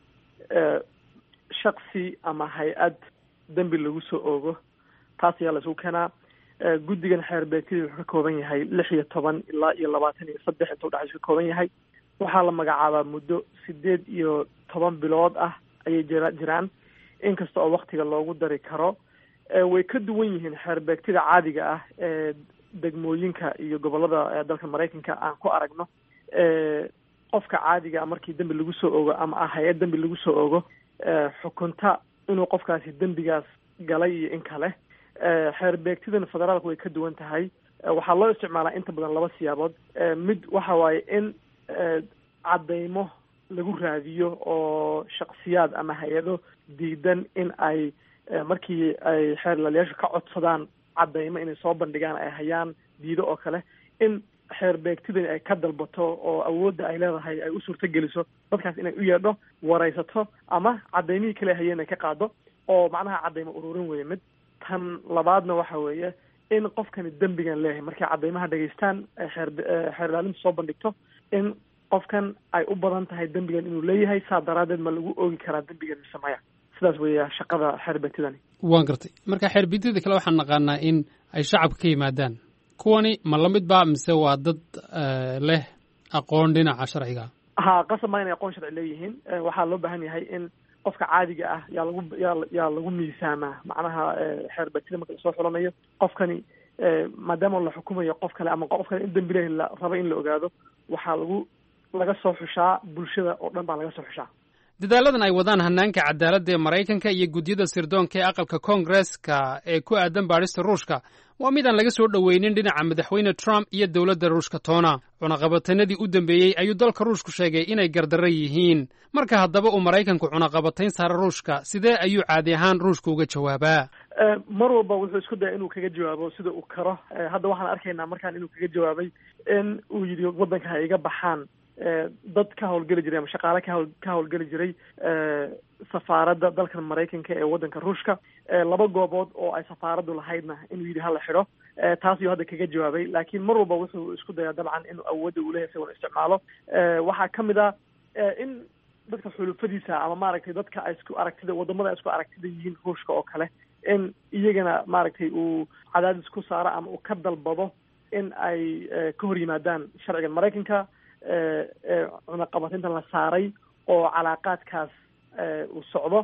shaksi ama hay-ad dembi lagu soo oogo taas ayaa la isugu keenaa. guddigan xeerbeegtida wuxuu ka kooban yahay 16 ilaa 23 inta udhexaysa ka kooban yahay. waxaa la magacaabaa muddo 18 bilood ah ayay jiraan inkasta oo waktiga loogu dari karo. way ka duwan yihiin xeerbeegtida caadiga ah ee degmooyinka iyo gobolada dalka Maraykanka aan ku aragno. qofka caadiga markii dembi lagu soo oogo ama hay-ad dembi lagu soo oogo xukunta inuu qofkaasi dembigaas galay iyo in kale. xeerbeegtidan federaalku way ka duwan tahay. waxaa loo isticmaalaa inta badan 2 siyaabood. mid waxa waaye in cadeymo lagu raadiyo oo shakhsiyaad ama hay-ado diidan in ay markii ay xeerlayaashu ka codsadaan cadeymo inay soo bandhigaan ay hayaan diido oo kale in xeerbeegtidani ay ka dalbato oo awoodda ay leedahay ay u suurtogeliso dadkaas inay u yeedho waraysato ama cadeymihii kale hayeen ay ka qaado oo macnaha cadeymo ururin weeye. mid tan labaadna waxa weeye in qofkani dembigan leeyahay markay cadeymaha dhegaystaan xeerlaalintu soo bandhigto in qofkan ay u badan tahay dembigan inuu leeyahay saa daraadeed ma lagu oogi karaa dembigan mise maya. sidaas weeya shaqada xeerbeegtidani. waan gartay marka xeerbeegtida kale waxaan naqaanaa in ay shacabka ka yimaadaan kuwani ma lamid ba mise waa dad leh aqoon dhinaca sharciga? qasab ma inay aqoon sharci leeyihiin. waxaa loo baahan yahay in qofka caadiga ah yaa lagu miisaamaa macnaha xeerbeegtida marka lasoo xulanayo qofkani maadaama la xukumayo qof kale ama qof kale in dembi leh la rabo in la ogaado waxaa laga soo xushaa bulshada oo dhan baa laga soo xushaa. dadaaladan ay wadaan hanaanka cadaaladda ee Maraykanka iyo guddiyada sirdoonka ee aqalka Koongreeska ee ku aadan baadhista Ruushka waa mid aan laga soo dhaweynin dhinaca madaxweyne Trump iyo dowladda Ruushka toona. cunaqabateynadii u dambeeyey ayuu dalka Ruushku sheegay inay gardarro yihiin. marka haddaba uu Maraykanku cunaqabatayn saara Ruushka sidee ayuu caadi ahaan Ruushku uga jawaabaa? mar walba wuxuu isku daya inuu kaga jawaabo sida uu karo. hadda waxaan arkaynaa markaan inuu kaga jawaabay in uu yidhi waddanka ha iga baxaan dad ka howlgeli jiray ama shaqaale ka howlgeli jiray safaaradda dalkan Maraykanka ee waddanka Ruushka. 2 goobood oo ay safaaraddu lahaydna inuu yidhi hala xidho. taas ayuu hadda kaga jawaabay laakiin mar walba wuxuu isku dayaa dabcan inuu awoodda uu leeyahay isagoon isticmaalo. waxaa ka mid ah in dadka xulufadiisa ama maaragtay dadka ay isku aragtida wadamada ay isku aragtida yihiin Ruushka oo kale in iyagana maaragtay uu cadaadis ku saaro ama uu ka dalbado in ay ka hor yimaadaan sharciga Maraykanka cunaqabataynta la saaray oo calaaqaadkaas uu socdo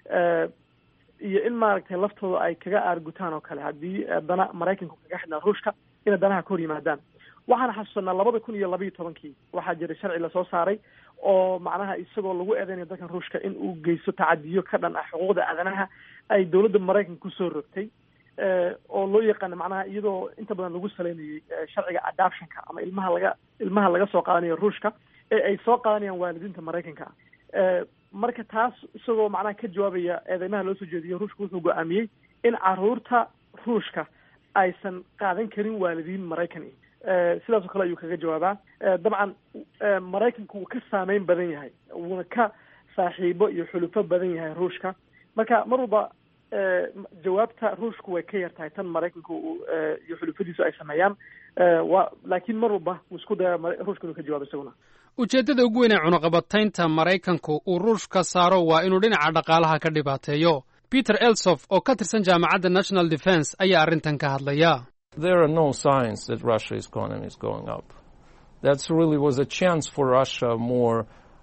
iyo in maaragtay laftooda ay kaga aargutaan oo kale haddii dana Maraykanku kaga xidhnaa Ruushka inay danaha ka hor yimaadaan. waxaan xasuusanaa 2012 waxaa jiray sharci lasoo saaray oo macnaha isagoo lagu eedeynayo dalkan Ruushka in uu geysto tacadiyo ka dhan ah xuquuqda aadanaha ay dowladda Maraykanka kusoo rogtay oo loo yaqaan macnaha iyadoo inta badan lagu saleynayay sharciga adoptionka ama ilmaha laga soo qaadanayo Ruushka ee ay soo qaadanayaan waalidiinta Maraykanka. marka taas isagoo macnaha ka jawaabaya eedeymaha loo soo jeediyo Ruushka wuxuu go'aamiyey in caruurta Ruushka aysan qaadan karin waalidiin Maraykan. sidaas oo kale ayuu kaga jawaabaa. dabcan Maraykanku wuu ka saameyn badan yahay wuuna ka saaxiibo iyo xulufo badan yahay Ruushka. marka mar walba jawaabta Ruushku way ka yartahay tan Maraykanku iyo xulufadiisu ay sameeyaan. laakiin mar walba wuu isku dayaa Ruushka inuu ka jawaabo isaguna. ujeeddada ugu weyn ee cunaqabataynta Maraykanku uu Ruushka saaro waa inuu dhinaca dhaqaalaha ka dhibaateeyo. Peter Elsof oo ka tirsan jaamacadda National Defense ayaa arrintan ka hadlaya. There are no signs that Russia's economy is going up. That really was a chance for Russia more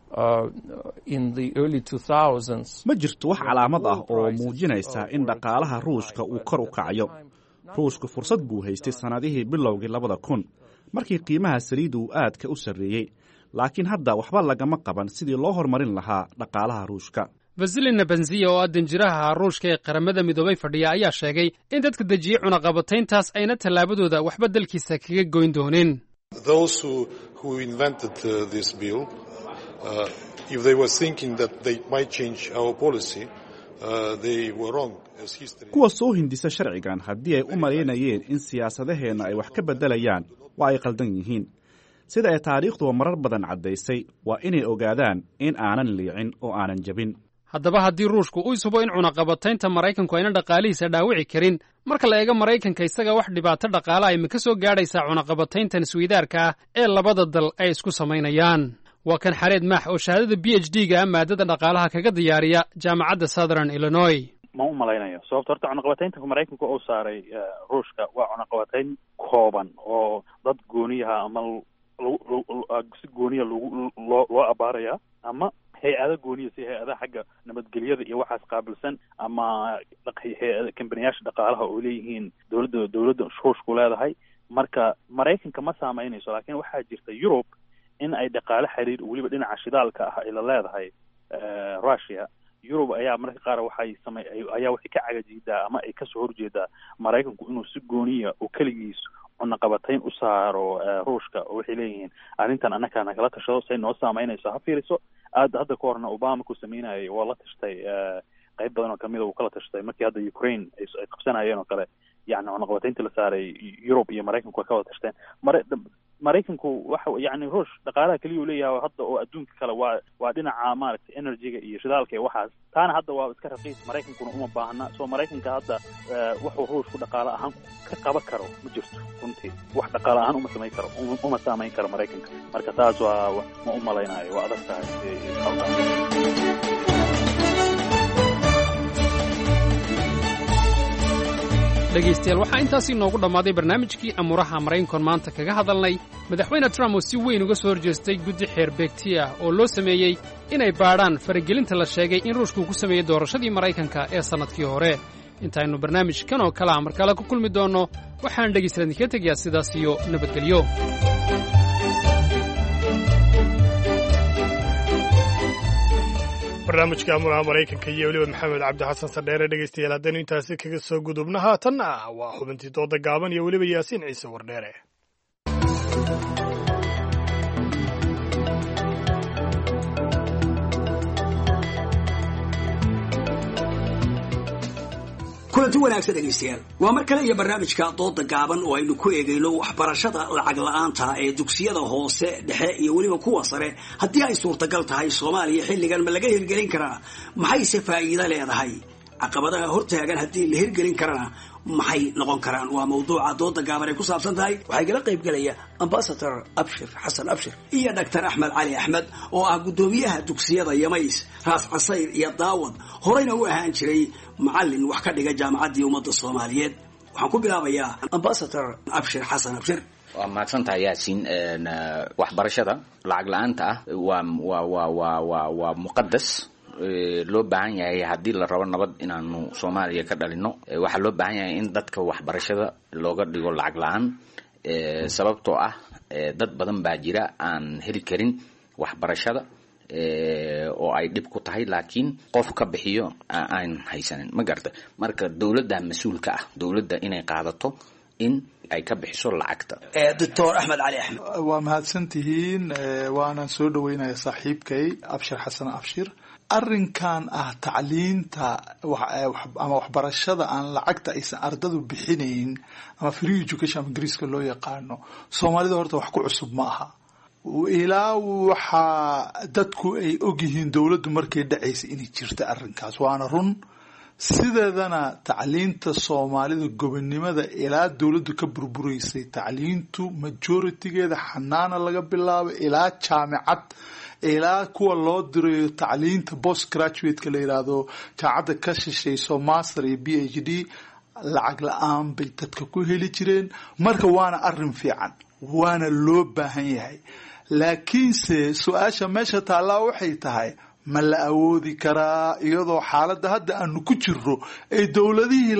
in the early 2000s. ma jirto wax calaamad ah oo muujinaysa in dhaqaalaha Ruushka uu kor u kacayo. Ruushku fursad buu haystay sanadihii bilowgii 2000 markii qiimaha saliidda uu aadka u sarreeyay. laakiin hadda waxba lagama qaban sidii loo horumarin lahaa dhaqaalaha Ruushka. vasilina benziya oo ah danjiraha ruushka ee qaramada midoobay fadhiya ayaa sheegay in dadka dejiyey cunaqabatayntaas ayna tallaabadooda waxba dalkiisa kaga goyn doonin. Those who invented this bill, if they were thinking that they might change our policy, they were wrong. kuwa soo hindisa sharcigan haddii ay u malaynayeen in siyaasadaheenna ay wax ka beddelayaan waa ay qaldan yihiin. sida ay taariikhduba marar badan caddaysay waa inay ogaadaan in aanan liicin oo aanan jabin. haddaba haddii ruushku uu isubo in cunaqabataynta maraykanku ayna dhaqaalihiisa dhaawici karin, marka la eego maraykanka isaga wax dhibaato dhaqaale ay ka soo gaadhaysaa cunaqabatayntan isweydaarka ah ee labada dal ay isku samaynayaan. waa kan Xareed Maax oo shahaadada PhD-ga maadada dhaqaalaha kaga diyaariya jaamacadda Southern Illinois. ma u malaynayo sababta horta cunaqabataynta maraykanku uu saaray ruushka waa cunaqabatayn kooban oo dad gooniyaha ama si gooniya loo abaaraya ama hay-ada gooniya si hay-ada xagga nabadgelyada iyo waxaas qaabilsan ama kambaniyaasha dhaqaalaha oo leeyihiin dowladda ruushku leedahay. marka maraykanka ma saameynayso, laakiin waxaa jirta Yurub in ay dhaqaale xiriir weliba dhinaca shidaalka ah ay la leedahay Russia. Yurub ayaa marka qaar waxay ka cagajiidaa ama ay kasoo horjeedaa maraykanku inuu si gooniya oo keligiis cunaqabatayn u saaro ruushka oo waxay leeyihiin arrintan annaka nagala tashado say noo saameynayso ha fiiriso. hadda ka horna Obama ku sameynayay waa la tashtay qayb badan oo kamid uu kala tashtay markii hadda Ukraine ay qabsanayeen oo kale, yani cunaqabataynta la saaray Yurub iyo maraykanku ka wada tashteen. maraykanku waxa yani ruush dhaqaalaha kaliya uu leeyahay hadda oo adduunka kale waa dhinaca maaragtay energy-ga iyo shidaalka iyo waxaas, taana hadda waa iska raqiis, maraykankuna uma baahna. soo maraykanka hadda wuxuu ruushku dhaqaale ahaan ka qaban karo ma jirto runtii, wax dhaqaale ahaan uma samayn karo maraykanka. marka taas waa ma u malaynayo, waa adag tahay dhegaystayaal waxaa intaasii noogu dhammaaday barnaamijkii amuuraha maraykankoon maanta kaga hadalnay madaxweyne Trump oo si weyn uga soo horjeestay guddi xeer beegti ah oo loo sameeyey inay baadhaan faragelinta la sheegay in ruushku ku sameeyey doorashadii maraykanka ee sannadkii hore. intaaynu barnaamijkan oo kale mar kale ku kulmi doonno waxaan dhegaystayaal idinka tegayaa sidaas iyo nabadgelyo. barnaamijka amuraha maraykanka iyo weliba maxamed cabdi xasan sandheere. dhegaystayaal haddaynu intaasi kaga soo gudubna haatanna waa xubintii dooda gaaban iyo weliba yaasiin ciise wardheere. kulanti wanaagsan dhegaystayaal, waa mar kale iyo barnaamijka dooda gaaban oo aynu ku eegayno waxbarashada lacag la-aanta ee dugsiyada hoose dhexe iyo weliba kuwa sare haddii ay suurtagal tahay Soomaaliya xilligan ma laga hirgelin karaa, maxayse faa'iido leedahay, caqabadaha hortaagan haddii la hirgelin karana maxay noqon karaan. waa mawduuca dooda gaaban ay ku saabsan tahay. waxay kala qayb galaya Ambassador Abshir Xasan Abshir iyo Dr. Axmed Cali Axmed oo ah gudoomiyaha dugsiyada Yamays, Raas Casayr iyo Daawad, horeyna u ahaan jiray macallin wax ka dhiga jaamacaddii ummadda Soomaaliyeed. waxaan ku bilaabayaa Ambassador Abshir Xasan Abshir. waa mahadsantahay Yaasiin. waxbarashada lacag la-aanta ah waa muqadas loo baahan yahay haddii la rabo nabad inaanu Soomaaliya ka dhalino. waxaa loo baahan yahay in dadka waxbarashada looga dhigo lacag la-aan, sababtoo ah dad badan baa jira aan heli karin waxbarashada oo ay dhib ku tahay, laakiin qof ka bixiyo aan haysanin, ma garta. marka dowladda mas-uulka ah, dowladda inay qaadato in ay ka bixiso lacagta. Dr. Axmed Cali Axmed. waa mahadsantihiin, waana soo dhaweynaya saaxiibkay Abshir Xasan Abshir. arrinkan ah tacliinta ama waxbarashada aan lacagta aysan ardadu bixinayn ama free education ingiriiska loo yaqaano, Soomaalida horta wax ku cusub ma aha. ilaa waxaa dadku ay ogyihiin dowladdu markay dhacaysa inay jirta arrinkaas, waana run. sideedana tacliinta Soomaalida gobonimada ilaa dowladdu ka burburaysay, tacliintu majoritigeeda xanaana laga bilaabo ilaa jaamacad, ilaa kuwa loo dirayo tacliinta post graduate-ka la yiraahdo jaamacadda ka shishayso master iyo PhD, lacag la-aan bay dadka ku heli jireen. marka waana arrin fiican, waana loo baahan yahay. laakiinse su-aasha meesha taallaa waxay tahay ma la awoodi karaa iyadoo xaaladda hadda aanu ku jirno ay dowladihii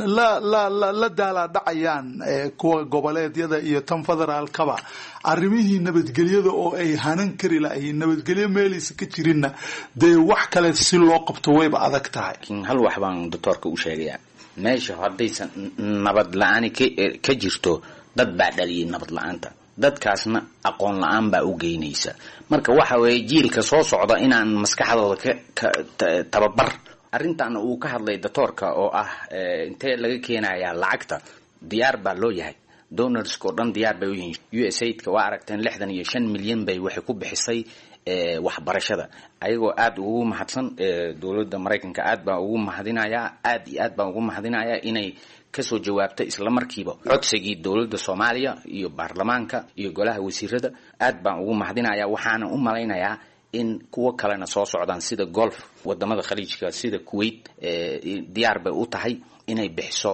la daalaadhacayaan kuwa goboleedyada iyo tan federaalkaba arrimihii nabadgelyada oo ay hanan kari lahayn nabadgelyo meelaysa ka jirinna dee wax kale si loo qabto wayba adag tahay. hal wax baan doctorka u sheegayaa meesha haddaysan nabad la-aani ka jirto dad baa dhaliyay nabad la-aanta dadkaasna aqoon la-aan baa u geynaysa marka waxa weeye jiilka soo socda inaan maskaxdooda ka tababar arrintaana uu ka hadlay doctorka oo ah intee laga keenayaa lacagta diyaar baa loo yahay donorska oo dhan diyaar bay u yihiin USAID-ka waa aragteen 65 milyan bay waxay ku bixisay waxbarashada ayagoo aad ugu mahadsan dowladda Mareykanka aad baa ugu mahadinayaa aad iyo aad baa ugu mahadinayaa inay kasoo jawaabtay isla markiiba codsigii dowladda Soomaaliya iyo baarlamaanka iyo golaha wasiirada aad baan ugu mahadinayaa waxaana u malaynayaa in kuwa kalena soo socdaan sida Gulf wadamada khaliijka sida Kuwait diyaar bay u tahay inay bixiso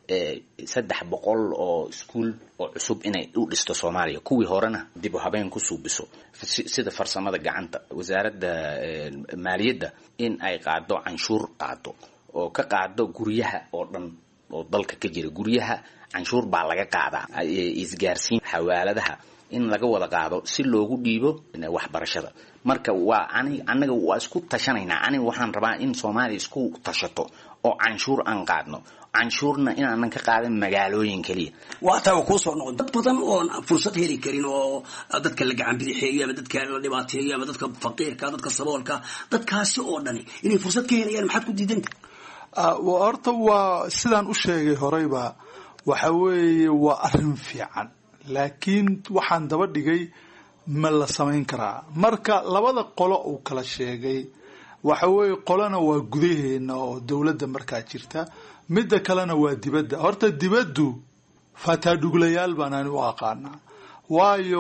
300 oo iskuul oo cusub inay u dhisto Soomaaliya kuwii horena dib u habeen ku suubiso sida farsamada gacanta wasaaradda maaliyadda in ay qaado canshuur qaado oo ka qaado guryaha oo dhan oo dalka ka jira guryaha canshuur baa laga qaadaa isgaarsiin xawaaladaha in laga wada qaado si loogu dhiibo waxbarashada marka waa anaga waa isku tashanaynaa aniga waxaan rabaa in Soomaaliya isku tashato oo canshuur aan qaadno canshuurna inaanan ka qaadan magaalooyin kaliya waa taa ku soo noqon dad badan oo fursad heli karin oo dadka la gacan bidixeeyo ama dadka la dhibaateeyo ama dadka faqiirka dadka saboolka dadkaasi oo dhani inay fursad ka helayaan maxaad ku diidantahay horta waa sidaan u sheegay horeyba waxa weeye waa arrin fiican laakiin waxaan daba dhigay ma la samayn karaa marka labada qolo uu kala sheegay waxa weeye qolana waa gudaheena oo dowladda markaa jirta midda kalena waa dibadda horta dibaddu fataadhuglayaal baan u aqaanaa waayo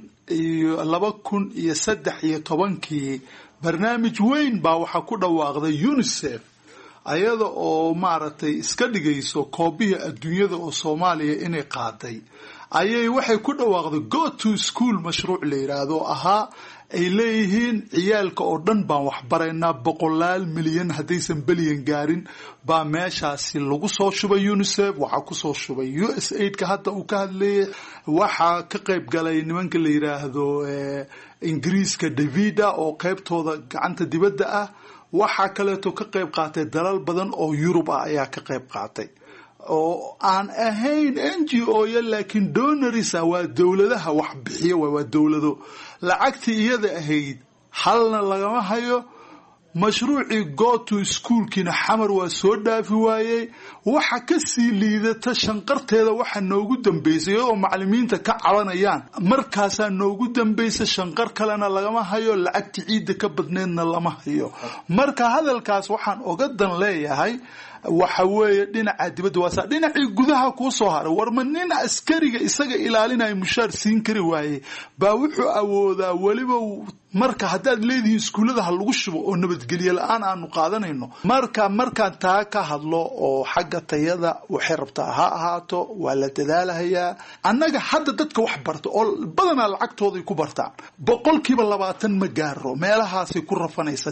2013 barnaamij weyn baa waxaa ku dhawaaqday UNICEF ayada oo maaragtay iska dhigayso koobihii adduunyada oo Soomaaliya inay qaaday ayay waxay ku dhawaaqday go to school mashruuc la yiraahdo ahaa ay leeyihiin ciyaalka oo dhan baan wax baraynaa 100 milyan haddaysan bilyan gaarin baa meeshaasi lagu soo shubay UNICEF waxa ku soo shubay USAID-ka hadda uu ka hadlayay waxa ka qayb galay nimanka la yiraahdo Ingiriiska Davida oo qaybtooda gacanta dibadda ah waxa kale oo ka qayb qaatay dalal badan oo Yurub ah ayaa ka qayb qaatay oo aan ahayn NGO laakiin donors waa dawladaha wax bixiyo waa dawlado lacagtii iyada ahayd halna lagama hayo mashruucii go to schoolkina xamar waa soo dhaafi waayay waxa ka sii liidata shanqarteeda waxa noogu dambeysay oo macallimiinta ka cabanayaan markaas noogu dambeysay shanqar kalena lagama hayo lacagtii ciidda ka badneedna lama hayo marka hadalkaas waxaan oga dan leeyahay waxa weeye dhinaca dibadda waa dhinacii gudaha ku soo haray warma nin askariga isaga ilaalinay mushaar siin kari waaye baa wuxuu awoodaa waliba marka hadaad leedihiin iskuulada ha lagu shubo oo nabadgelyo la'aan aanu qaadanayno markaan taa ka hadlo oo xagga tayada waxay rabtaa ha ahaato waa la dadaalahayaa annaga hadda dadka wax barta oo badanaa lacagtooday ku bartaan 20% ma gaaro meelahaasay ku rafanaysaa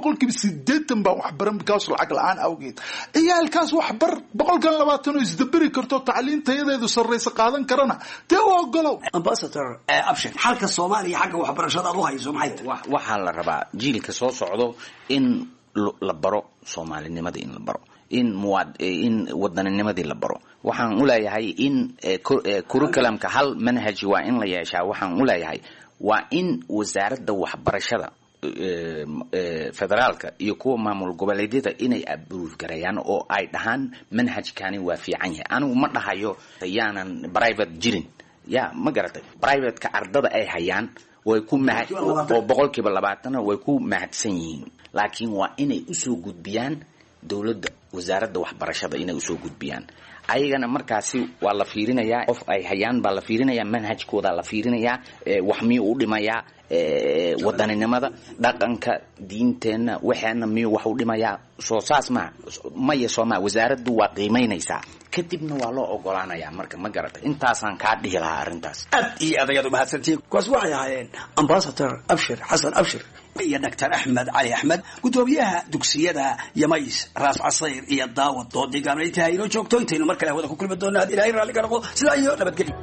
80% baa wax baran kaas lacag la'aan awgeed ciyaalkaas wax bar 20% oo isdabari karto tacliin tayadeedu sarreysa qaadan karana taa oo golow ambassador abshir halka Soomaaliya xagga waxbarashada u hayso waxaa la rabaa jiilka soo socdo in la baro Soomaalinimada in la baro in wadannimada la baro waxaan u leeyahay in curriculumka hal manhaj waa in la yeeshaa waxaan u leeyahay waa in wasaaradda waxbarashada federaalka iyo kuwa maamul goboleedyada inay approve gareeyaan oo ay dhahaan manhajkani waa fiican yahay anigu ma dhahayo yaanan private jirin ya ma garatay private-ka ardada ay hayaan way ku oo 20% way ku mahadsan yihiin laakiin waa inay u soo gudbiyaan dawladda wasaaradda waxbarashada inay u soo gudbiyaan ayagana markaasi waa la fiirinayaa qof ay hayaan baa la fiirinayaa manhajkooda la fiirinayaa wax miyuu u dhimayaa wadaninimada dhaqanka diinteenna waxaana miyuu wax u dhimayaa soo saas maya Soomaa wasaaraddu waa qiimeynaysaa kadibna waa loo ogolaanayaa marka ma garata intaasaan kaa dhihi lahaa arrintaas aad iyo aad mahadsantiin kuwaas waxay ahaayeen ambassador Abshir Xasan Abshir iyo Dr. Axmed Cali Axmed gudoomiyaha dugsiyada Yamays Raas Casayr iyo Daawad doodigaan inta ay joogto intaynu mar kale wada ku kulmi doonaa Ilaahay raali ka noqdo sidaa iyo nabadgelyo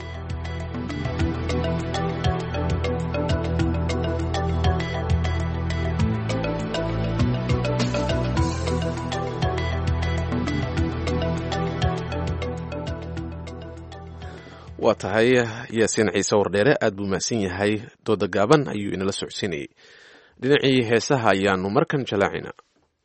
waa tahay yaasiin ciise wardheere aad buu mahadsan yahay dooda gaaban ayuu inala socodsiinayay dhinacii heesaha ayaanu markan jalaacinaa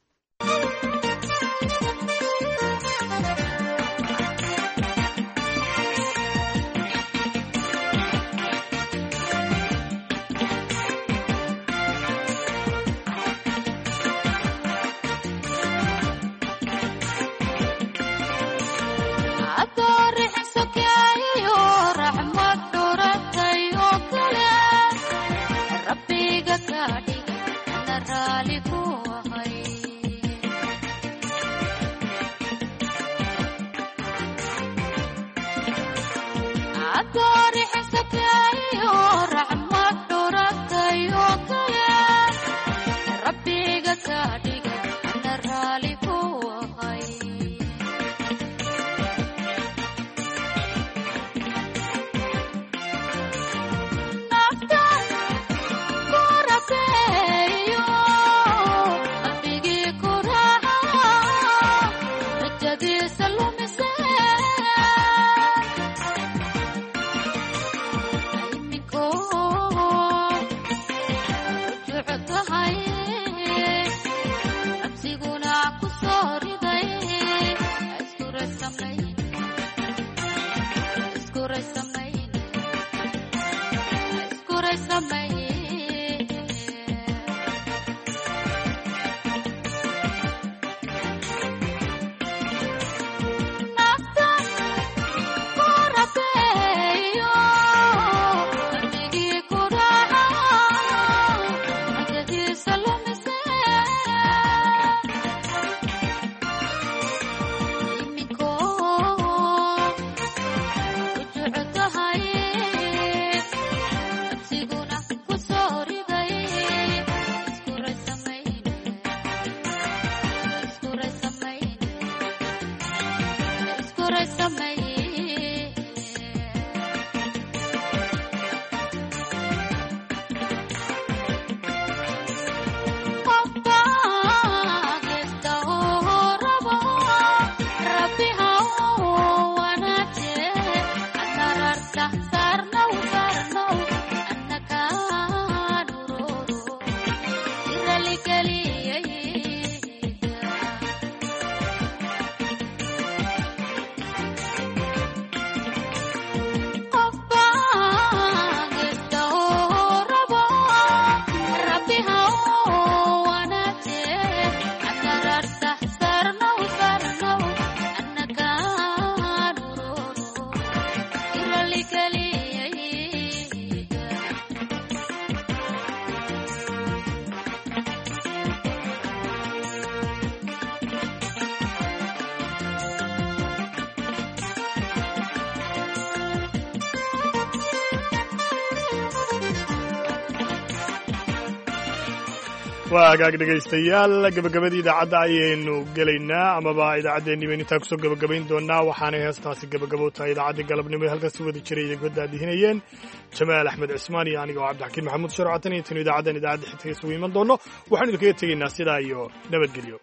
waa hagaag dhegaystayaal gabagabadii idaacadda ayaynu gelaynaa amaba idaacaddeenni baynu intaa kusoo gabagabayn doonaa waxaanay heestaasi gabagabo tahay idaacaddii galabnimo ee halkaasi wada jiray idinka daadihinayeen jamaal axmed cismaan iyo aniga oo cabdixakiin maxamuud sharcatan intaynu idaacaddan idaacadda xigta isugu iman doonno waxaanu idinkaga tegaynaa sidaa iyo nabadgelyo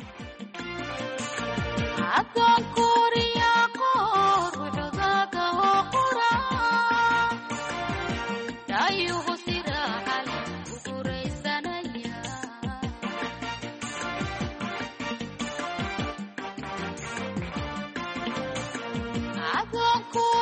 Aku